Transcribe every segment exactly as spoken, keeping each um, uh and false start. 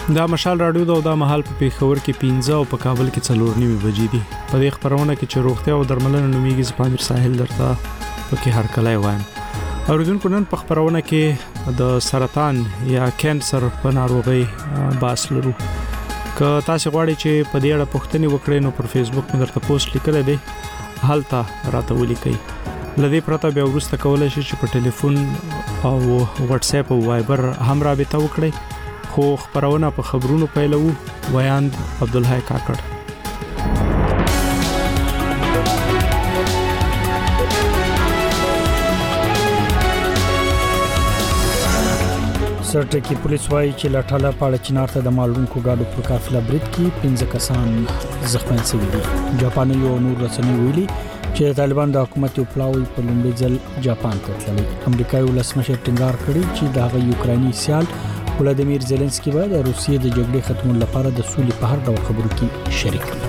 دا مشال رادیو دا د مهال په پیښور کې پنځه او په کابل کې څلور نیمه بجې دي. په دې خبرونه کې چې روغتیا او درملنه نومیږي زپامیر ساحل درته پکې هر کله وایم. اوریدونکو نن په خبرونه کې د سرطان یا کانسر په ناروغي باس لرو. که تاسو غواړئ چې په دې اړه پوښتنه وکړئ نو پر فیسبوک مې درته پوسټ لیکل دی، حالته راته ولیکئ. لدې پرته بیا ورسته کولای شئ چې په ټلیفون او واتس اپ او وایبر هم رابطه وکړئ. خو خبرونه په خبرونو پیلو. ویاند عبدالحی کاکړ. سرټکی پولیس وايي چې لاټاله پاړه چنار ته د مالونکو گاډو پر قافله برید کې پنځه کسان زخمي شوي دي. جاپان یو نور رسنۍ ویلي چې طالبان د حکومت یو پلاوی په لومړي ځل جاپان ته تللی. امریکایي ولسمشر ټینګار کړی چې د هغه یوکراني سیال ولادیمیر زيلنسکي به د روسیې د جګړې ختمولو لپاره د سولې په هر ډول خبرو کې شریک وي.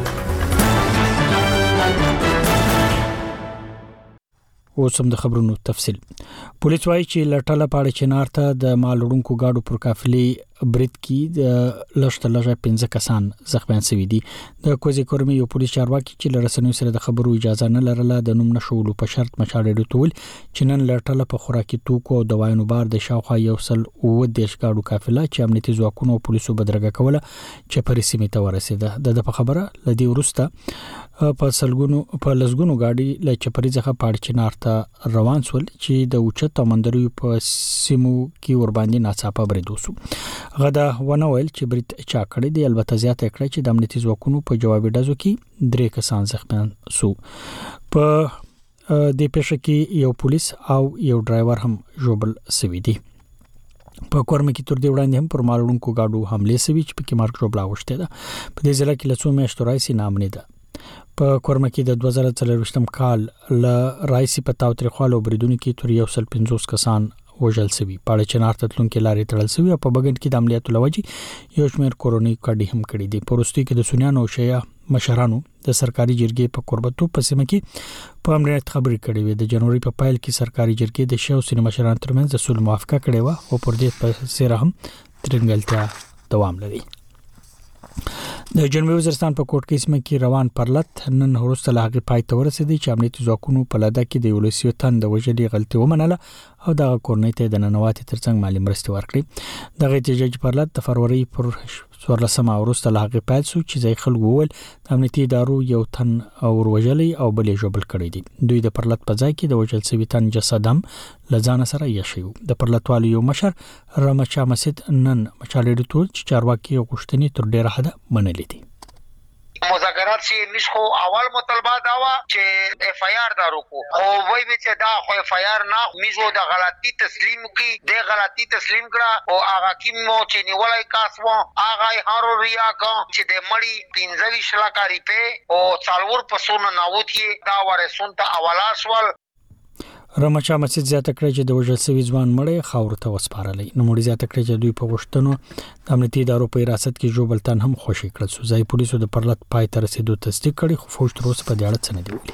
اوس هم د خبرونو تفصیل. پولیس وايي چې لټاله پاړه چنار ته د مالوړونکو گاډو پر قافلې برید کې د لشت لږه پنځه کسان زخمیان شوي دي. د کوزي کورمي یو پولیس چارواکي چې لرسنوي سره د خبرو اجازه نه لرله د نوم نشولو په شرط مشاړې ټول چې نن لټاله په خوراکي توکو او دوايانو بار د شاوخوا یو سل او دیش گاډو قافله چې امنیتي ځواکونو او پولیسو بدرګه کوله چې پرې سیمه ته ورسېده. د په خبره لدی ورسته په سلګونو په لزګونو گاډي ل چپري ځخه پاړ چنار ته روان سول چې د اوچت مندري په سیمو کې ور باندې ناڅاپه برید وسو. غدا ونه ویل چې برید چا کړی دی. البته زیاته کړی چې د امنیتي ځواکونو په جوابي ډزو کې درې کسان زخمیان سو. په دې پیښه کې یو پولیس او یو ډرایور هم ژوبل سوي دي. په کورمه کې تر دې وړاندې هم پر مالونکو گاډو حمله سوي چې په کې مارک جوړلا وشته ده. په دې ځل کې لڅو میاشتو راځي نامنه ده. په کورمه کې د دوه زره څلورویشتم کال ل رایسي په تاو تاریخوالو بریدونکو کې تر یو سل پنځوس کسان وژل سوي. پاړه چنار ته تلونکو لارې تړل سوي او په بغند کې د عملیاتو لوجي یو شمېر کورونی کډي هم کړي دي. پروستي کې د سنیانو او شیا مشرانو د سرکاري جرګې په قربتو په سیمه کې په امریت خبرې کړې وې. د جنوري په پایل کې سرکاري جرګې د شیو سینما مشرانو ترمنځ د صلح موافقه کړې و او پر دې په سره هم ترنګلتیا دوام لري. د جنوبي وزیرستان په کوټ کې سیمه کې روان پرلط نن وروسته لاغي پای ته ورسېدي چې امنیتي ځواکونو په لاده کې د ولسیو تند وجلي غلطي ومنله او د کورنۍ ته د ننواتي ترڅنګ مالی مرستې ورکړي. دغه تیجج پرلط د فروری پر څوارلسمه وروسته لاغي پای سو چې ځای خلک وول د امنیتي ادارو یو تن او وجلي او بلې جوبل کړی دي. دوی د پرلط په ځای کې د وجل سوي تن جسدم لزان سره یې شیو. د پرلطوالو یو مشر رمچا مسجد نن مچالې ټول چې چارواکي غوښتنې تر ډیره حد منلې دي. مذاکرات سی نشخو اول مطالبه دا وا چې اف ای آر دارو کو او وای به چې دا خو اف ای آر نه میزو د غلطي تسلیم کی د غلطي تسلیم کړه او هغه کیمو چې نیولای کاسو هغه هارو ریا کا چې د مړی پنځوي شلاکاری په او څلور پسونه ناوتی دا ورسون ته اولار سوال. رمچا مسجد زیاته کړی چې د وژل سوي ځوان مړی خاور ته وسپارلې. نو مړي زیاته کړی چې دوی په غوښتنو د امنیتي ادارو په حراست کې جوبلتان هم خوشی کړل. ځای پولیسو د پرلط پای تر رسیدو تصدیق کړي خو فوج تر اوسه په دې اړه څه نه دی ویلي.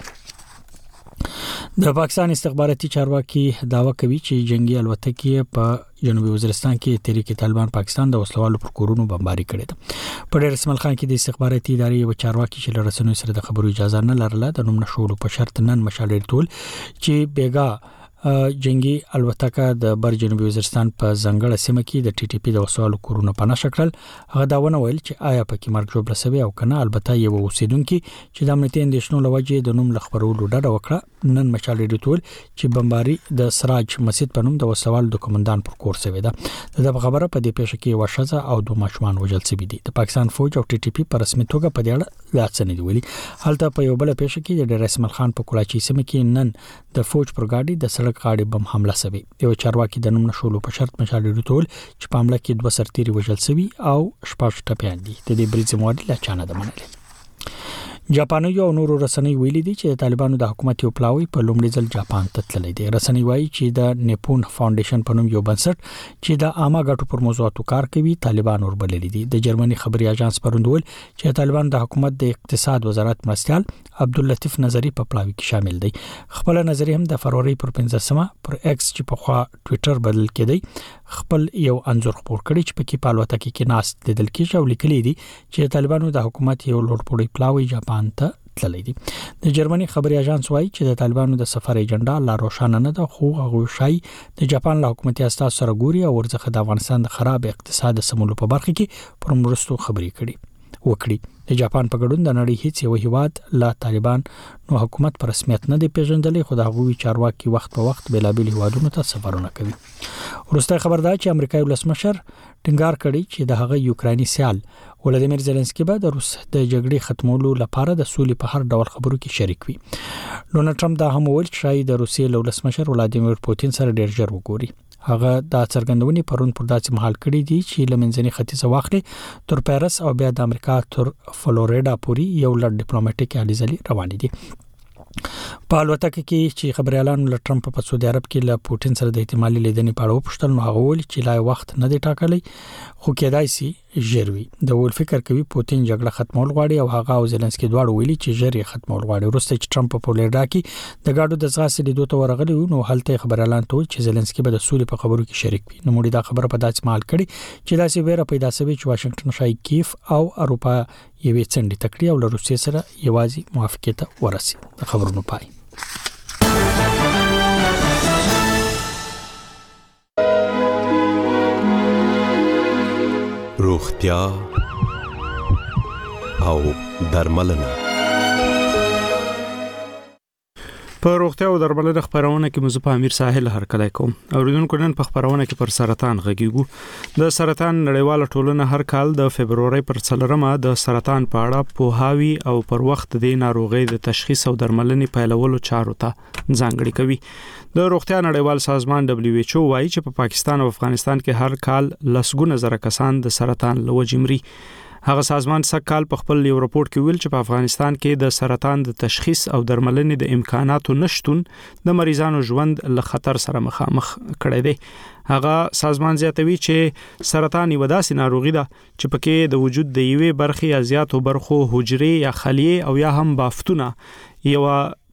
د پاکستان استخباراتي چارواکي داوا کوي چې جنگي الوتکې په جنوبي وزیرستان کې تحریک طالبان پاکستان د وسلوالو پر کورونو بمباري کړې ده. په ډېر اسماعیل خان کې د استخباراتي ادارې یو چارواکي چې لرسنوي سره د خبرو اجازه نه لرله د نوم نشولو په شرط نن مشالې ټول چې بیګا جنگي الوتکه د بر جنوبي وزیرستان په ځنګړه سیمه کې د ټي ټي پی د وسوالو کورونه پناه شکل. هغه دا ونه ویل چې آیا پکې مرګ جوړ لسوي او کنه. البته یو اوسیدونکو چې د امنیتي اندېښنو لوجه د نوم لخبرولو ډډه وکړه نن مشالې ټول چې بمباري د سراج مسجد په نوم د وسوالو د کمانډان پر کور سوي ده. د خبره په دې پیښه کې وشزه او دوه ماشومان وژل شوي دي. د پاکستان فوج او ټي ټي پی په رسمي توګه په دې اړه لا څه نه دی ویلي. حالته په یو بل پیښه کې د ډېر اسماعیل خان په کولاچي سیمه کې نن د فوج پر گاډي د سړک غاړي بم حمله سوي. یو چارواکي د نوم نشولو په شرط مشالې ټول چې په حمله کې دوه سرتيري وژل سوي او شپږ ټپيان دي. د دې برید زموږ لا چانه ده منلې. جاپاني یو نورو رسنۍ ویلي دي چې طالبانو د حکومت یو پلاوی په لومړي ځل جاپان ته تللی دی. رسنۍ وایي چې د نیپون فاونډیشن په نوم یو بنسټ چې د عامه ګټو پر موضوعاتو کار کوي طالبان وربللي دي. د جرمني خبري اژانس پروندول چې طالبان د حکومت د اقتصاد وزارت مرستيال عبداللطیف نظری په پلاوی کې شامل دی. خپل نظری هم د فروری پر پنځمه پر ایکس چې په خوا ټوئیټر بدل کړي خپل یو انځور خپور کړی چې پکې په الوتکه کې ناست لیدل کېږي او لیکلي دي چې طالبانو د حکومت یو لوړپوړی پلاوی جاپان ته تللی دي. د جرمني خبري اژانس وایي چې د طالبانو د سفر ایجنډا لا روښانه نه ده، خو هغه شای د جاپان له حکومتي اساس سره ګوري او ورڅخه د افغانستان د خراب اقتصاد سمولو په برخه کې پر مرستو خبري کړي وکړي. د جاپان په ګډون د نړۍ هیڅ یو هیواد لا طالبان نو حکومت پر رسمیت نه دی پیژندلی، خو د هغوی چارواکي وخت په وخت بلابل هیوادونو ته سفرونه کوي. ورسته خبر ده چې امریکایي ولسمشر ټینګار کړی چې د هغه یوکراني سیال ولادیمیر زيلنسکي به د روس د جګړې ختمولو لپاره د سولې په هر ډول خبرو کې شریک وي. ډونالد ټرمپ دا هم ویل چې شاید د روسیې له ولسمشر ولادیمیر پوتین سره ډیر ژر وګوري. هغه د څرګندونې پرون پر داسې محل کړی دی چې لمنځني ختیځ واخلي تر پیرس او بیا د امریکا تر فلوریدا پورې یو لړ ډیپلوماټیک اړیزې روانې دي. په الوتکه کې چې خبريالان له ټرمپ په سعودي عرب کې له پوتین سره د احتمالي لیدنې په اړه وپوښتل، نو هغه ویل چې لا وخت نه دی ټاکلی، خو کېدای شي ژر وي. د ول فکر کوي پوتین جګړه ختمول غواړي او هغه او زيلنسکي دواړه ویلي چې ژر یې ختمول غواړي. وروسته چې ټرمپ په فلوریدا کې د ګاډو د ځغاستې لیدو ته ورغلی نو هلته خبريالان ته چې زيلنسکي به د سولې په خبرو کې شریک وي. نو موږ دا خبره په داسې مال کړي چې داسې ویره پیدا شوه چې واشنگټن شای کیف او اروپا یوې څنډې تکړه او له روسیې سره یوازې موافقت ته ورسي. خبرونه پای روغتیا او درملنه. په روغتیا او درملنه خبرونه کې مزه په امیر ساحل هرکلی کوم. اوریدونکو نن په خبرونه کې پر سرطان غږیږو. د سرطان نړیواله ټولنه هر کال د فبرवरी پر څلورمه د سرطان په اړه پوهاوی او پر وخت د ناروغۍ د تشخیص او درملنې پیلولو چارو ته ځانګړي کوي. د روغتیا نړیوال سازمان دبليو ایچ او وايي چې په پاکستان او افغانستان کې هر کال لسګونه زره کسان د سرطان له وجې مري. هغه سازمان سږ کال په خپل یو راپور کې ویل چې په افغانستان کې د سرطان د تشخیص او درملنې د امکاناتو نشټون د مریضانو ژوند له خطر سره مخامخ کړی دی. هغه سازمان زیاتوي چې سرطان یو داسې ناروغي ده چې پکې د وجود د یوې برخې یا زیاتو برخو حجرې یا خلیې او یا هم بافتونه یو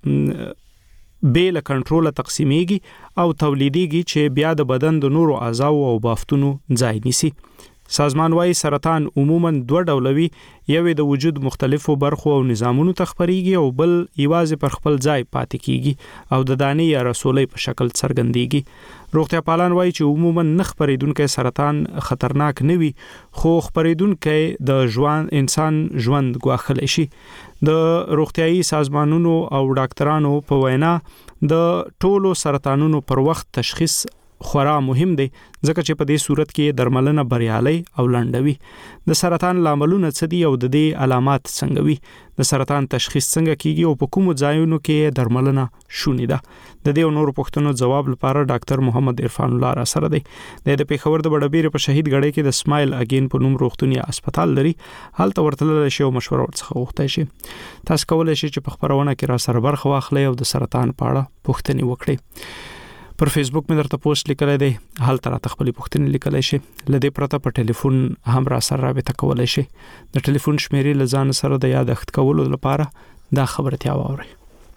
بیل کنټرول تقسیمیږي او تولیديږي چې بیا د بدن د نورو اعضاء او بافتونو ځای نیسي. سازمان وايي سرطان عموما دوه ډولوي، یو د وجود مختلفو برخو او نظامونو ته خپريږي او بل یوازې پر خپل ځای پاتې کیږي او د دانې یا رسولې په شکل څرګندېږي. روغتیا پالان وايي چې عموما نه خپرېدونکو سرطان خطرناک نه وي، خو خپرېدونکو د ژوند انسان ژوند ګواښل شي. د روغتيایي سازمانونو او ډاکټرانو په وینا د ټولو سرطانونو پر وخت تشخیص خورا مهم دی، ځکه چې په دې صورت کې درملنه بریالي او لنډوي. د سرطان لاملونه څه دي او د دې علامات څنګه وي، د سرطان تشخیص څنګه کیږي او په کومو ځایونو کې درملنه شونې ده. د دې نورو پوښتنو جواب لپاره ډاکټر محمد عرفان الله را سره دی. د پیښور د بډبیر په شهید غړې کې د سمایل اگین په نوم روغتونی هسپتال لري. هلته ورتلل شي او مشوره ورڅخه غوښتای شي. تاسو کولای شئ چې په خبرونه کې را سره برخه واخلئ او د سرطان په اړه پوښتنې وکړئ. پر فیسبوک مې درته پوسټ لیکلای دی، هلته راته خپل پوښتنې لیکلای شي. لدې پرته په ټلیفون هم را سره رابطه کولای شي. د ټلیفون شمیرې لزان سره د یادښت کولو لپاره دا خبرتیا واوري.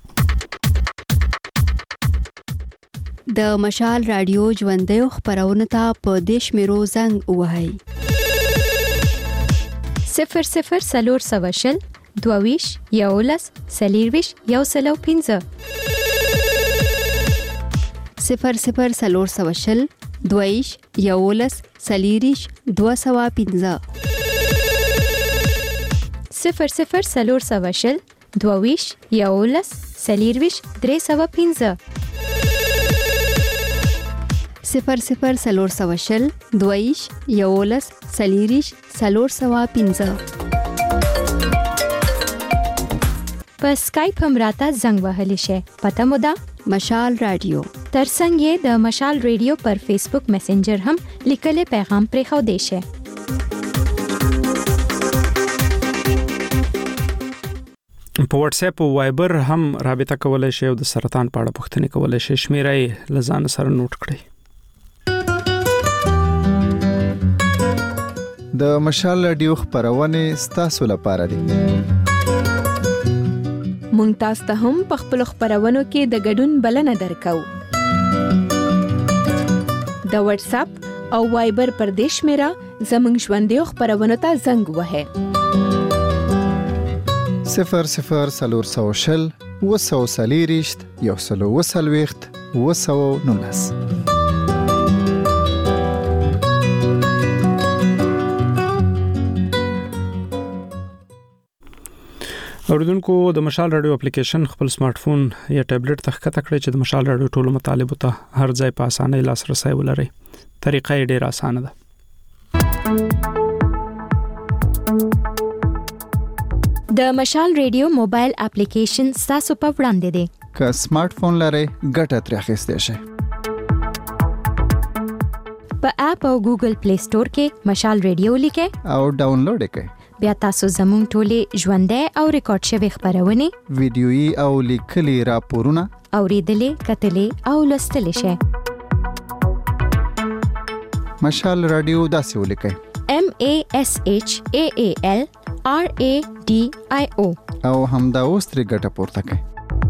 د مشال رادیو ژوندۍ خبرونه ته په دیش میرو زنګ وهاي صفر صفر سلور سواشل دوویش یولس سلیرویش یو سلو پینځه صفر صفر سلور سواشل دویش یولس سلیریش دو سوا پینځه صفر صفر سلور سواشل دوویش یولس سلیرویش درې سوا پینځه صفر صفر سلور سواشل دویش یولس سلیریش سلور سوا پینځه په سکایپ هم راته زنګ وهلی شي. پته مو ده مشال رادیو ترڅنګ یې د مشال ریډیو پر فیسبوک میسنجر هم لیکلي پیغام پرې خو دی شي. په واتس اپ او وایبر هم رابطه کولای شئ او د سرطان په اړه پوښتنه کولای شئ. شمیرې لزان سره نوٹ کړئ. د مشال رادیو خبرونه ستاسو لپاره دي. مونږ تاسو ته هم په خپل خبرونو کې د ګډون بلنه درکو. د واتس اپ او وایبر پر دې شمیره زموږ ژوندې خبرونه ته زنګ وهه صفر صفر سلور سو شل وسو سلیریشت یو سلو وسلويخت وسو نونس اوردونکو د مشال رادیو اپلیکیشن خپل سمارټ فون یا ټابلیټ ته ښکته کړئ چې د مشال رادیو ټولو مطالبه ته هر ځای په اسانۍ لاسرسي ولرئ. طریقه یې ډېره اسانه ده. د مشال رادیو موبایل اپلیکیشن تاسو په وړاندې دی. که سمارټ فون لرئ ګټه ترې اخیستئ شئ. په اپ او ګوګل پلی سٹور کې مشال رادیو لیکئ او ډاونلوډ یې کړئ. بیا تاسو زموږ ټولې ژوندۍ او ریکارډ شوی خبرونه ویډیويي او لیکلي راپورونه اوریدلې کتلې او لوستلې شئ. مشال رادیو داسې ولیکئ: M A S H A A L R A D I O او همدا اوس ترې ګټه پورته کړئ.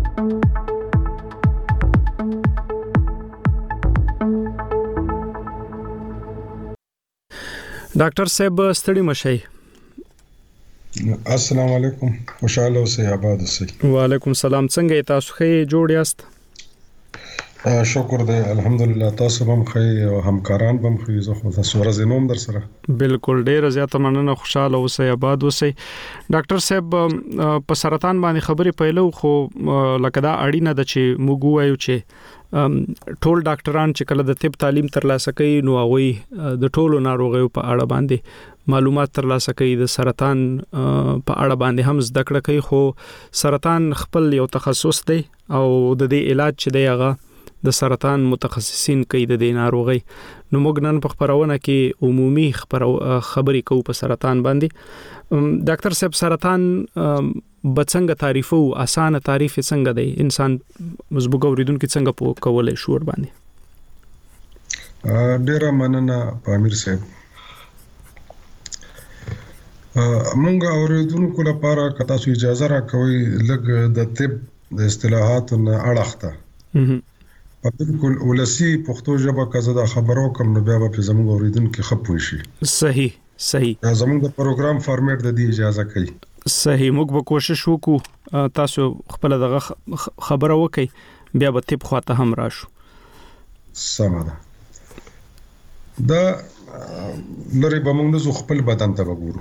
ډاکټر صاحب ستړي مشئ. السلام علیکم، خوشاله اوسئ، آباد اوسئ. وعلیکم السلام. څنګه تاسو ښه جوړ یاست؟ شکر دی، الحمدلله. تاسو هم ښه او همکاران هم ښه. زه خو تاسو ورځ نوم در سره. بالکل، ډیر زیاته مننه. خوشاله اوسئ، آباد اوسئ. ډاکټر صاحب په سرطان باندې خبرې پیلو، خو لکه دا اړینه ده چې موږ وایو چې ټول ډاکټران چې کله د طب تعلیم ترلاسه کوي نو هغه د ټولو ناروغیو په اړه باندې معلومات ترلاسه کوي، د سرطان په اړه باندې هم زده کړه کوي. خو سرطان خپل یو تخصص دی او د دې علاج چې دی هغه د سرطان متخصصین کوي د دې ناروغي. نو موږ نن په خبرونه کې عمومي خبرې کوو په سرطان باندې. ډاکټر صاحب، سرطان بڅنګ تعریفو، اسانه تعریف څنګه دی؟ انسان مزبوګ اوریدونکو څنګه په کولای شو ور باندې؟ ډیر مننه پامیر صاحب. موږ اوریدونکو لپاره که تاسو اجازه راکوي لږ د طب د اصطلاحاتو نه اړخته په بالکل ولسی پښتو ژبه کزه دا خبرو کوم نو بیا به زموږ اوریدونکو خپوي شي. صحیح صحیح. زموږ د پروګرام فارمیټ د دې اجازه کوي. صحیح. موږ به کوشش وکړو تاسو خپل دغه خبره وکړي، بیا به طب خواته هم راشو. سمه ده. دا لری به موږ نو خپل بدن ته وګورو.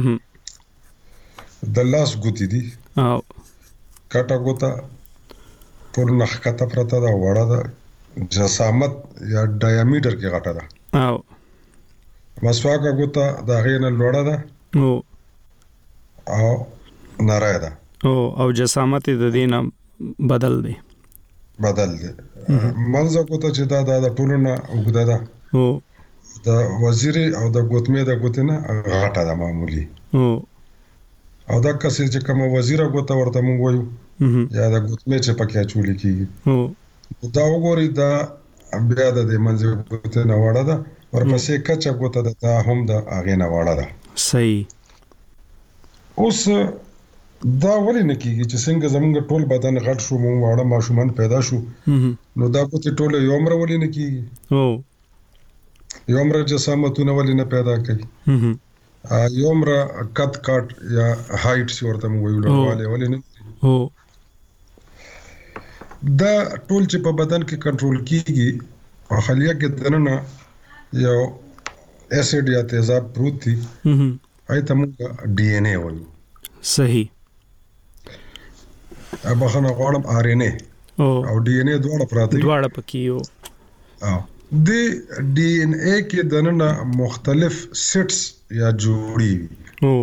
د لاس ګوتی دي او کټه ګوتا پر نخ کته پرته دا وړه ده، جسامت یا ډایامیټر کې غټه ده. او مسواک ګوتا دا غینه لوړه ده او او نارای ده. او او جسامت د دینه بدل دی بدل دی. منځه ګوتا چې دا د ټولونه وګدا ده. او د وزیر او د ګوتمه د ګوتنه غټه ده معمولی. او او دا کسې چې کوم وزیر غوته ورته مونږ وایو یا دا ګوتمه چې پکې چولې کیږي. او دا وګوري دا بیا د منځه ګوتنه وړه ده، ورپسې کچا ګوته ده، دا هم د اغه نه وړه ده. صحیح. اوس دا ولې نه کیږي چې څنګه زمونږ ټول بدن غټ شو، مونږ واړه ماشومان پیدا شو، نو دا ګوته ټول یو عمر ولې نه کیږي؟ او یو عمر جسامتونه ولې نه پیدا کوي؟ یو عمر کټ کټ یا هایټ سی ورته مو ویل ولې ولې نه؟ او دا ټول چې په بدن کې کنټرول کیږي او خلیه کې دننه یو اسید یا تیزاب پروت دي، ایته موږ ډي ان اے وایو. صحیح. ابا خنه غواړم ار ان اے او ډي ان اے دواړه پراته دواړه پکې یو. او د ډي ان اے کې دننه مختلف سیټس یا جوړي او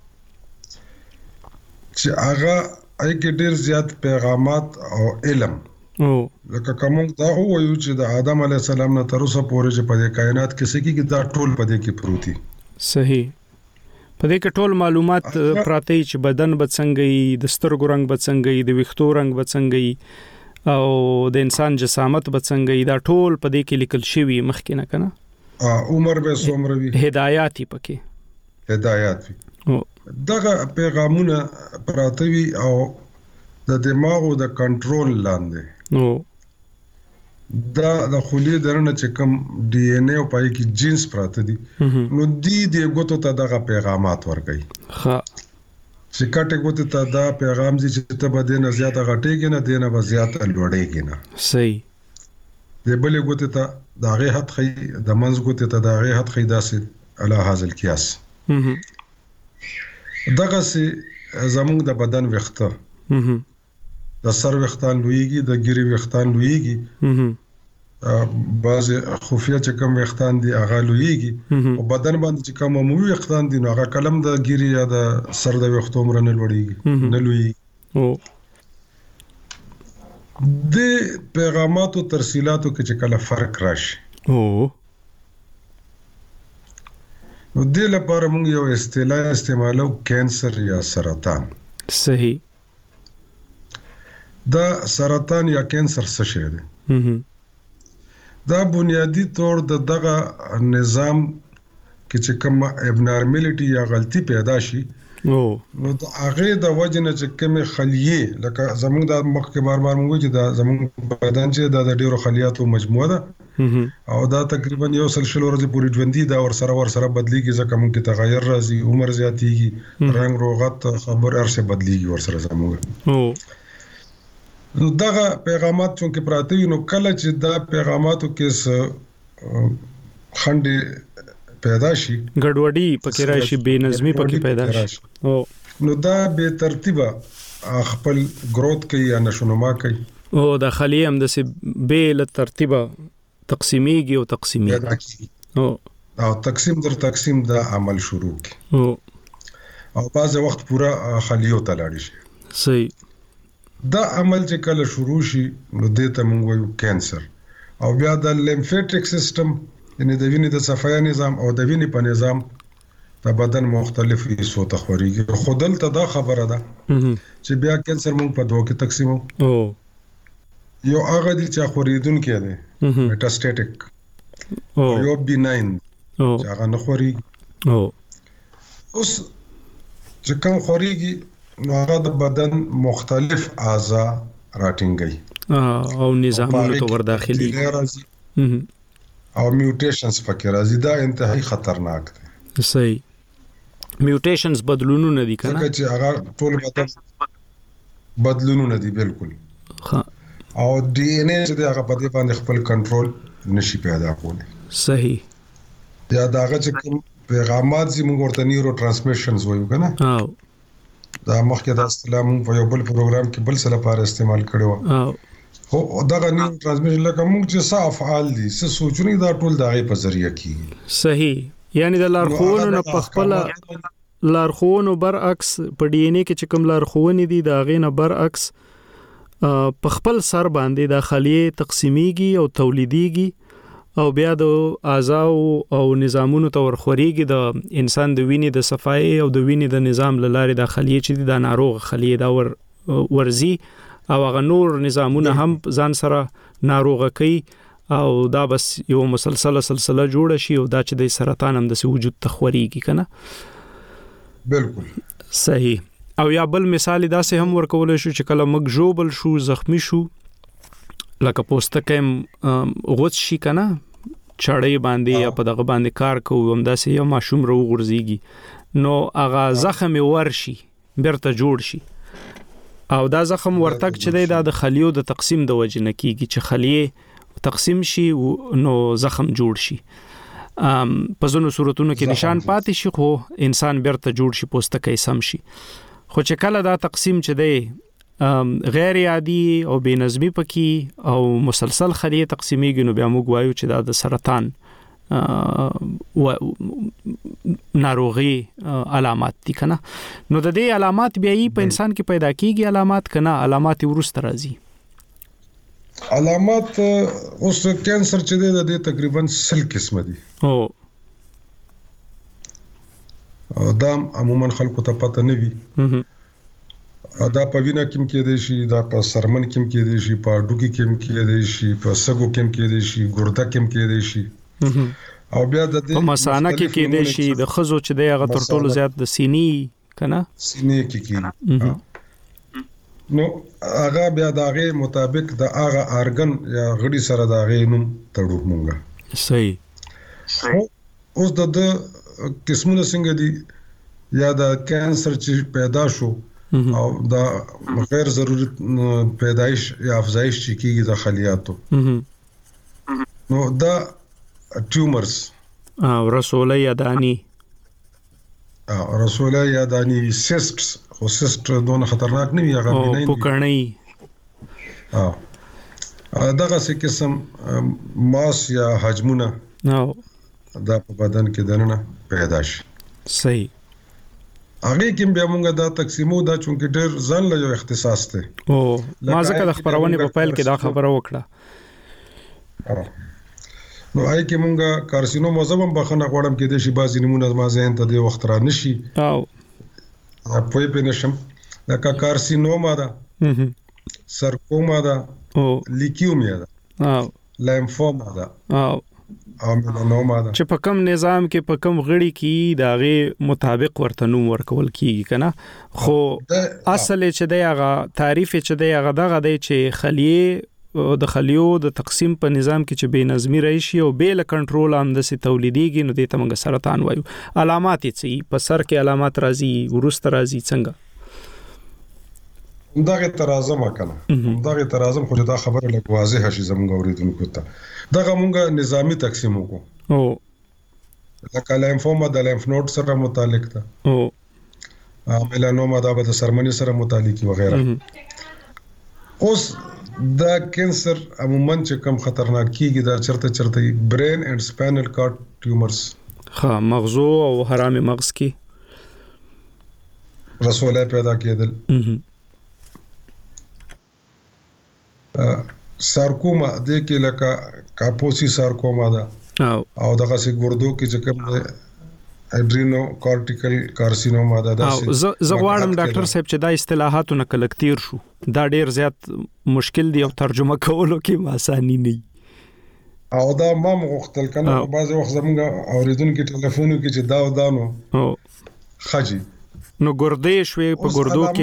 چې هغه اې کې ډېر زیات پیغامات او علم او لکه کوم دا وایو چې د آدم علی السلام نه تر اوسه پورې چې په کائنات کې څه کې دا ټول په دې کې پروتي. صحیح. په دې کې ټول معلومات پراته چې بدن بڅنګي، د سترګو رنگ بڅنګي، د ویښتو رنگ بڅنګي او د انسان جسامت بڅنګي، دا ټول په دې کې لیکل شوی مخکې نه کنه. ا عمر به څومره وي، هدايات پکې هدايات وي. دغه پیغامونه پراته وي او د دماغو د کنټرول لاندې. نو دا د خولي درنه چې کوم ډي ان اے او پای کې جینز پراته دي نو دی د ګوتو ته دغه پیغامات ورکړي ها چې کټه ګوتو ته دا پیغام دي چې ته به دنه زیاته غټيږي نه دنه به زیاته لوړېږي نه صحیح د بلې ګوتو ته دغه حد خي د منځ ګوتو ته دغه حد خي داسې علا حاصل کیاس دغه سي زموږ د بدن وخته د سر وختان لویږي د ګيري وختان لویږي بعض خفیه چې کوم وختان دي هغه لویږي او بدن باندې چې کوم عمومي وختان دي نو هغه کلم د ګيري یا د سر د وختو عمر نه لوړیږي نه لویږي او د پیغاماتو ترسیلاتو کې چې کله فرق راشي او نو د لپاره موږ یو اصطلاح استعمالو کینسر یا سرطان صحیح دا سرطان یا کینسر څه شی دی دا بنیادی طور د دغه نظام کې چې کوم ابنارمالټي یا غلطي پیدا شي او نو د هغه د وجه نه چې کوم خلیه لکه زموږ د مخ کې بار بار موږ چې دا زموږ بدن چې دا د ډیرو خلیاتو مجموعه ده او دا تقریبا یو سلسله ورځې پورې ژوندۍ دا ور سره ور سره بدليږي ځکه موږ کې تغیر راځي عمر زیاتېږي رنگ روغت خبر ارسه بدليږي ور سره زموږ او نو دغه پیغامات چې پراته وي نو کله چې دا پیغاماتو کې خندې پیدا شي ګډوډي پکې راشي بے نظمي پکې پیدا شي او نو دا به ترتیبه خپل گروث کوي یا نشونما کوي او د خلیه هم د سي به له ترتیبه تقسیمیږي او تقسیمیږي او او تقسیم در تقسیم دا عمل شروع کی او او بعض وخت پورا خلیو ته لاړ شي صحیح دا عمل چې کله شروع شي نو دته موږ وایو کینسر او بیا د لیمفیټک سیستم یعنی د وینې د صفایا نظام او د وینې په نظام د بدن مختلف حصو ته خوريږي خودل ته دا خبره ده چې بیا کینسر موږ په دوه کې تقسیمو او یو هغه دي چې خوريدونکي دي میټاستاتیک او یو بیناین چې هغه نه خوريږي او اوس چې کوم خوريږي نو هغه د بدن مختلف اعضاء راټینګي او نظامونو ته ورداخلي او میوټیشنز پکې راځي دا انتهایی خطرناک دي صحیح میوټیشنز بدلونونه دي کنه څنګه چې هغه ټول بدن بدلونونه دي بالکل ها او ډي ان اے چې هغه په دې باندې خپل کنټرول نشي پیدا کولی صحیح یا داغه چې پیغامات زی موږ ورته نیورو ترانسمیشنز وایو کنه او دا مخکې د اصطلاح موږ په یو بل پروګرام کې بل څه لپاره استعمال کړو او خو دغه نیورو ترانسمیشن لکه موږ چې څه افعال دي څه سوچونه دا ټول دغه په ذریعہ کیږي صحیح یعنی د لارښوونو نه پخپل لارښوونو برعکس په ډي ان اے کې چې کوم لارښوونې دي دا غینه برعکس پخپل سر باندې د خلیه تقسیمیږي او تولیديږي او بیا د اعضاء او نظامونو ته ورخوريږي د انسان د وینې د صفای او د وینې د نظام لاره د خلیه چې د ناروغ خلیه دا ور ورزي او هغه نور نظامونه هم ځان سره ناروغه کوي او دا بس یو مسلسله سلسله جوړه شي او دا چې د سرطان هم د وجود تخوريږي کنه بالکل صحیح او یا بل مثال دا سه هم ورکول شو چې کله مګ جوبل شو زخمی شو لکه پوستکم غوڅ شي کنه چړې باندې یا په دغه باندې کار کوو هم دا سه یو ماشوم رو غورځيږي نو هغه زخم ورشي برته جوړ شي او دا زخم ورتک چې د خلیو د تقسیم د وجه نه کیږي چې خلیه تقسیم شي نو زخم جوړ شي ام په زونو صورتونو کې نشان پاتې شي خو انسان برته جوړ شي پوستکې سم شي خو چې کله دا تقسیم چې دی غیر عادي او بے نظمی پکې او مسلسل خلیه تقسیمیږي نو بیا موږ وایو چې دا د سرطان ناروغي علامات دي کنه نو د دې علامات بیا په انسان کې پیدا کیږي علامات کنه علامات ورسته راځي علامات اوس کینسر چې دی د تقریبا سل قسمه دي او دا عموما خلکو ته پته نه وي دا په وینا کې کې دی شي دا په سرمن کې کې دی شي په ډوګي کې کې دی شي په سګو کې کې دی شي ګرده کې کې دی شي او بیا د په مسانه کې کې دی شي د خزو چې دی هغه تر ټولو زیات د سینې کنه سینې کې کې نو هغه بیا دغه مطابق د هغه ارګن یا غړي سره دغه نوم تړو مونږه. صحیح. اوس د قسمونه څنګه دي یا د کانسر چې پیدا شو او د غیر ضروري پیدایش یا افزایش چې کیږي د خلیاتو نو دا ټیومرز او رسوله یا دانی او رسوله یا دانی سیسټس خو سیسټ دونه خطرناک نه وي هغه نه او پکړنی اه دغه څه قسم ماس یا حجمونه او دا په بدن کې دننه پیدا شي. صحیح. هغه کې بیا موږ دا تقسیمو دا چونکه ډېر ځان له یو اختصاص ته او ما ځکه د خبرونه په پیل کې دا خبره وکړه. نو آی کې موږ کارسینوم مزبم بخنه غوړم کې د شي بازي نمونه ما ذهن ته د وخت را نشي او په په نشم دا کارسینوما ده سرکوما ده او لیکیومیا ده او لیمفوما ده او او میلانوما ده چې په کوم نظام کې په کوم غړي کې داغه مطابق ورته نوم ورکول کیږي کنه خو اصل چې دی هغه تعریف چې دی هغه دغه دی چې خلیه د خلیو د تقسیم په نظام کې چې بے نظمی راشي او بیل کنټرول هم د سي تولیديږي نو د تمنګ سرطان وایو. علامات یې په سر کې علامات راځي ورست راځي څنګه دغه ترازم کنه دغه ترازم خو دا خبره لږ واضح شي زموږ اوریدونکو ته دغه مونږه نظامی تقسیم وکړو او لکه لیمفوما د لیمف نود سره متعلق ده او میلانوما د سرمنی سره متعلق وغیرہ. اوس دا کینسر عموما چې کم خطرناک کیږي دا چرته چرته برین اینڈ سپینل کارډ ټیومرز ها مغزو او حرام مغز کې رسوله پیدا کېدل. سارکوما د کې لکه کاپوسی سارکوما ده او دغه سي ګردو کې چې کوم اډرینو کورټیکل کارسینوما ده. او زه غواړم ډاکټر صاحب چې دا اصطلاحاتونه کلکتیر شو دا ډیر زیات مشکل دی او ترجمه کولو کې آسانی نه او دا ما مغختل کنه بعض وخت زمونږ اوریدونکو ټلیفونو کې چې دا او دانو او خجی نو ګردې شوي په ګردو کې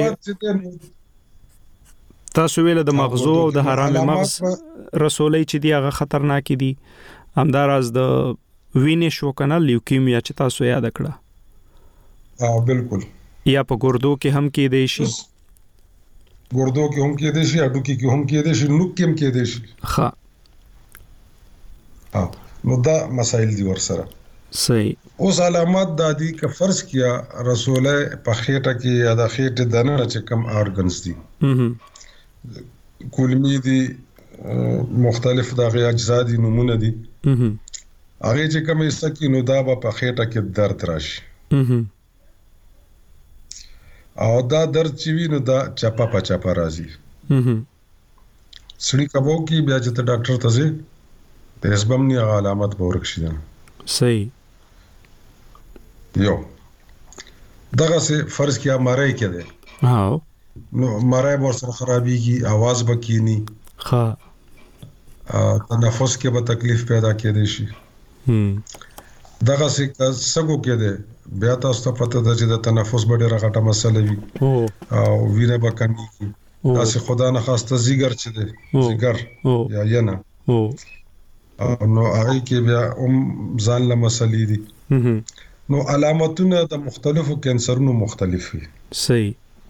تاسو ویل د مغزو او د حرام مغز رسولې چې دی هغه خطرناک دي همداراز د وینې شو کنه لیوکیمیا چې تاسو یاد کړه اه بالکل یا په ګردو کې هم کې دی شي ګردو کې هم کې دی شي اډو کې هم کې دی شي نوک کې هم کې دی شي ها اه نو دا مسائل دي ور سره صحیح. اوس علامات د دې ک فرض کیا رسوله په خېټه کې یا د خېټه دنه چې کم ارګنز دي کولمی دي مختلف دغه اجزا دي نمونه دي هغه چې کوم استکی نو دا په خېټه کې درد راشي او دا درد چې وینو دا چپا پچپا راځي سړی کبو کې بیا چې ډاکټر ته ځي د اسبم نه علامات به ورکشي. صحیح. یو دغه سه فرض کیا مړای کړي ها نو مړای ور سره خرابيږي आवाज بکینی ها تنفس کې به تکلیف پیدا کېدې شي هم دغه سه سګو کېده بیا تاسو ته پته ده چې د تنفس ډېره غټه مسله وي او وینه به کمی کی تاسو خدا نه خواسته زیګر چي ده زیګر یا ینه نو هغه کې بیا هم ځان له مسلې دي نو علامتونه د مختلفو کینسرونو مختلف وي. صحیح.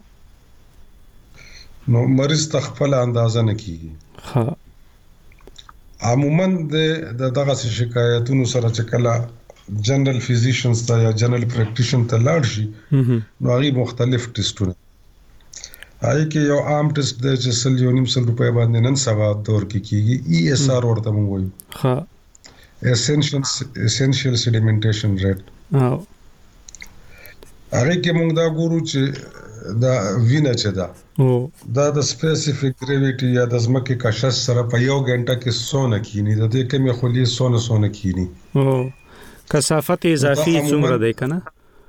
نو مریض تخپل اندازه نه کیږي ها عموما د دغه شکایتونو سره چې کله جنرال فزیشنز ته یا جنرال پریکټیشن ته لاړ شي نو هغه مختلف ټیسټونه هغه کې یو عام ټیسټ د چې سل یو نیم سل روپے باندې نن سبا دور کې کیږي ای اس آر ورته موږ وایو ها اسنشل اسنشل سیډیمنټیشن ریټ او هغه کې موږ دا ګورو چې دا وینه چې دا او دا د سپیسیفیک ګریویټي یا د ځمکې کشش سره په یو غنټه کې سونه کینی د دې کمی خولي سونه سونه کینی او کثافت اضافي څومره دی کنه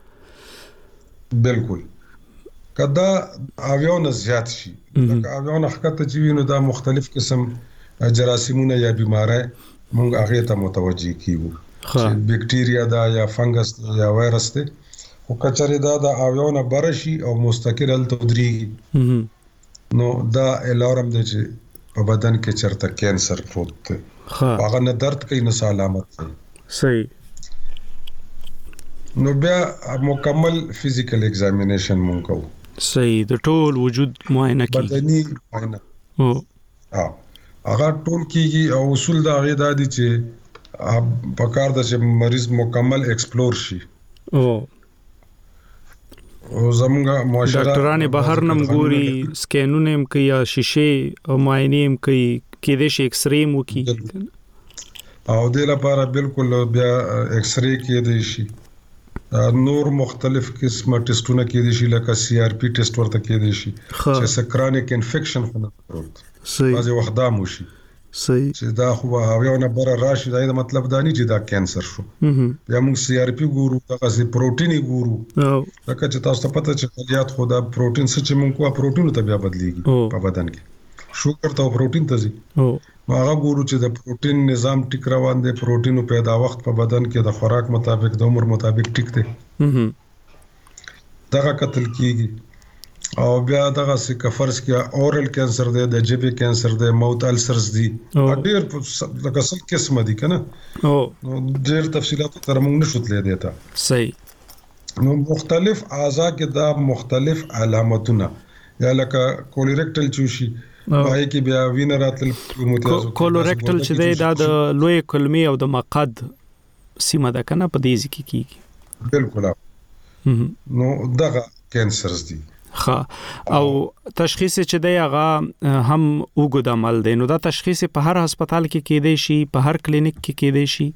بالکل کدا اویون زیات شي لکه اویون حقیقت چې وینو دا مختلف قسم جراثیمونه یا بیمارۍ موږ هغه ته متوجي کیو چې بکټیریا دا یا فنګس یا وایرس دی. خو کچره دا د اویونه برشي او مستقل ال تدریږي نو هغه په صورت کې موږ دا وایو چې دا کینسر دی. صحیح. او دا د ټیومر د شکل باندې د ټیومر د شکل باندې د ټیومر د شکل باندې د ټیومر د نو دا الارم دی چې په بدن کې چرته کینسر پروت دی هغه نه درد کوي نه علامت کوي صحیح نو بیا مکمل فزیکل ایگزامینیشن مونږ کوو صحیح د ټول وجود معاینه کیږي بدني معاینه او ها هغه ټول کیږي او اصول دا غي د دي چې په کار د چې مریض مکمل ایکسپلور شي او او زمونږ معاشره ډاکټرانه بهر نم ګوري سکینونه هم کوي یا شیشه او معاینه هم کوي کې د شي ایکس ری مو کی او د لپاره بالکل بیا ایکس ری کې دی شي نور مختلف قسمه ټیسټونه کې دي شي لکه سی آر پی ټیسټ ورته کې دي شي چې سکرانیک انفیکشن خونه پروت صحیح بعضی وخت دا مو شي صحیح چې دا خو هغه نه بره راشي دا مطلب دا نه چې دا کینسر شو یا موږ سی آر پی ګورو دا سي پروتین ګورو لکه چې تاسو ته پته چې خلیات خو دا پروتین څه چې موږ کو پروتین ته بیا بدليږي په بدن کې شوګر ته پروتین ته ځي هغه ګورو چې د پروتین نظام ټیک روان دی پروتینو پیدا وخت په بدن کې د خوراک مطابق د عمر مطابق ټیک دی دا قتل کیږي او بیا دغه څه کفرس کې اورل کینسر دی د جبه کینسر دی موت السرز دی ډېر لکه څه قسمه دي کنه او ډېر تفصيلات تر موږ نشو تللی دیتا صحیح نو مختلف اعضاء کې دا مختلف علامتونه یا لکه کولیریکټل چوشي پای کې بیا وینر راتل متیازو کولوریکټل چې دی دا د لوی کلمې او د مقعد سیمه ده کنه په دې ځکه کیږي بالکل نو دغه کینسرز دي ها او تشخیص چې دی هغه هم وګد عمل دی نو دا تشخیص په هر هسپتال کې کېدی شي په هر کلینیک کې کېدی شي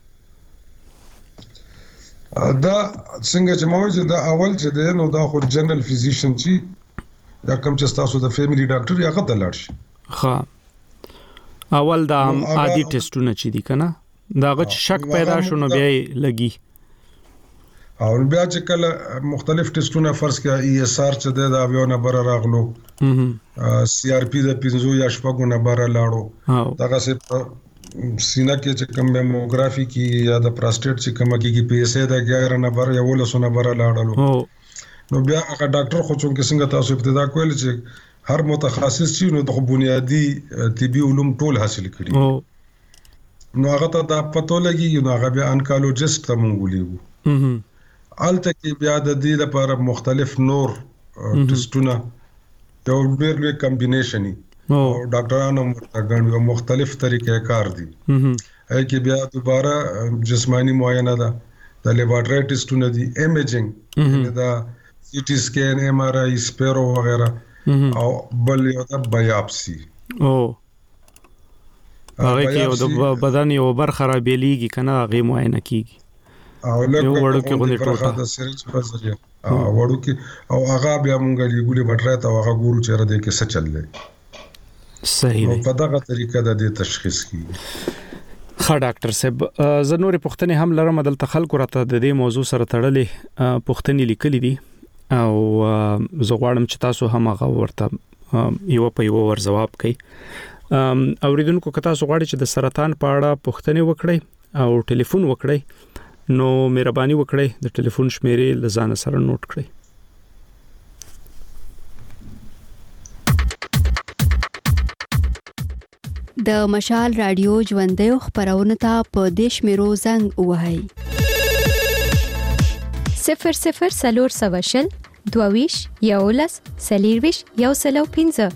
دا څنګه چې موږ دا اول چې دی نو دا خو جنرال فزیشن چې دا کوم چې تاسو د فیملی ډاکټر یا غته لاړ شي ها اول دا عادي ټیسټونه چې دي کنه دا غو شک پیدا شونه بیا لګي او بیا چې کله مختلف ټیسټونه فرض کړه ای اس آر چې دا اویونه بر راغلو سی آر پی د پنځو یا شپږو نه بر لاړو دغه څه سینا کې چې کوم میموګرافي کې یا د پروستات چې کوم کې پی اس ای د غیر نه بر یا ولسونه بر لاړو نو بیا هغه ډاکټر خو څنګه تاسو ابتدا کول چې هر متخصص چې نو د بنیادی طبي علوم ټول حاصل کړي نو هغه ته دا پته لګي نو هغه بیا انکالوجیست ته مونږ ولیو الته کې بیا د دې لپاره مختلف نور ټیسټونه یو ډېر لوی کمبینیشن او ډاکټرانو مرتګن مختلف طریقې کار دي هغه کې بیا دوباره جسمانی معاینه ده د لیبارټری ټیسټونه دي ایمیجینګ دا سی ټي سکین ایم آر آی سپیرو وغیرہ او بل یو د بایاپسي او هغه کې د بدن یو برخه را بیلېږي کنه هغه معاینه کیږي او لکه وړو کې غونډه ټوټه د سرنج په ذریعہ وړو کې او هغه بیا مونږ لګولې بټره ته هغه ګورو چې را دې کې څه چل دی صحیح په دغه طریقه د دې تشخیص کیږي ښه ډاکټر صاحب زه نورې پوښتنې هم لرم دلته خلکو راته د دې موضوع سره تړلې پوښتنې لیکلې دي او زه غواړم چې تاسو هم هغه ورته یو په یو ور جواب کړئ اوریدونکو که تاسو غواړئ چې د سرطان په اړه پوښتنې وکړئ او ټلیفون وکړئ نو مهرباني وکړئ د ټلیفون شمیرې لزان سره نوٹ کړئ د مشال رادیو ژوندې خبرونه ته په دیش میرو زنګ وهاي صفر صفر سلور سواشل دوویش یولس سلیرویش یوسلو پینځه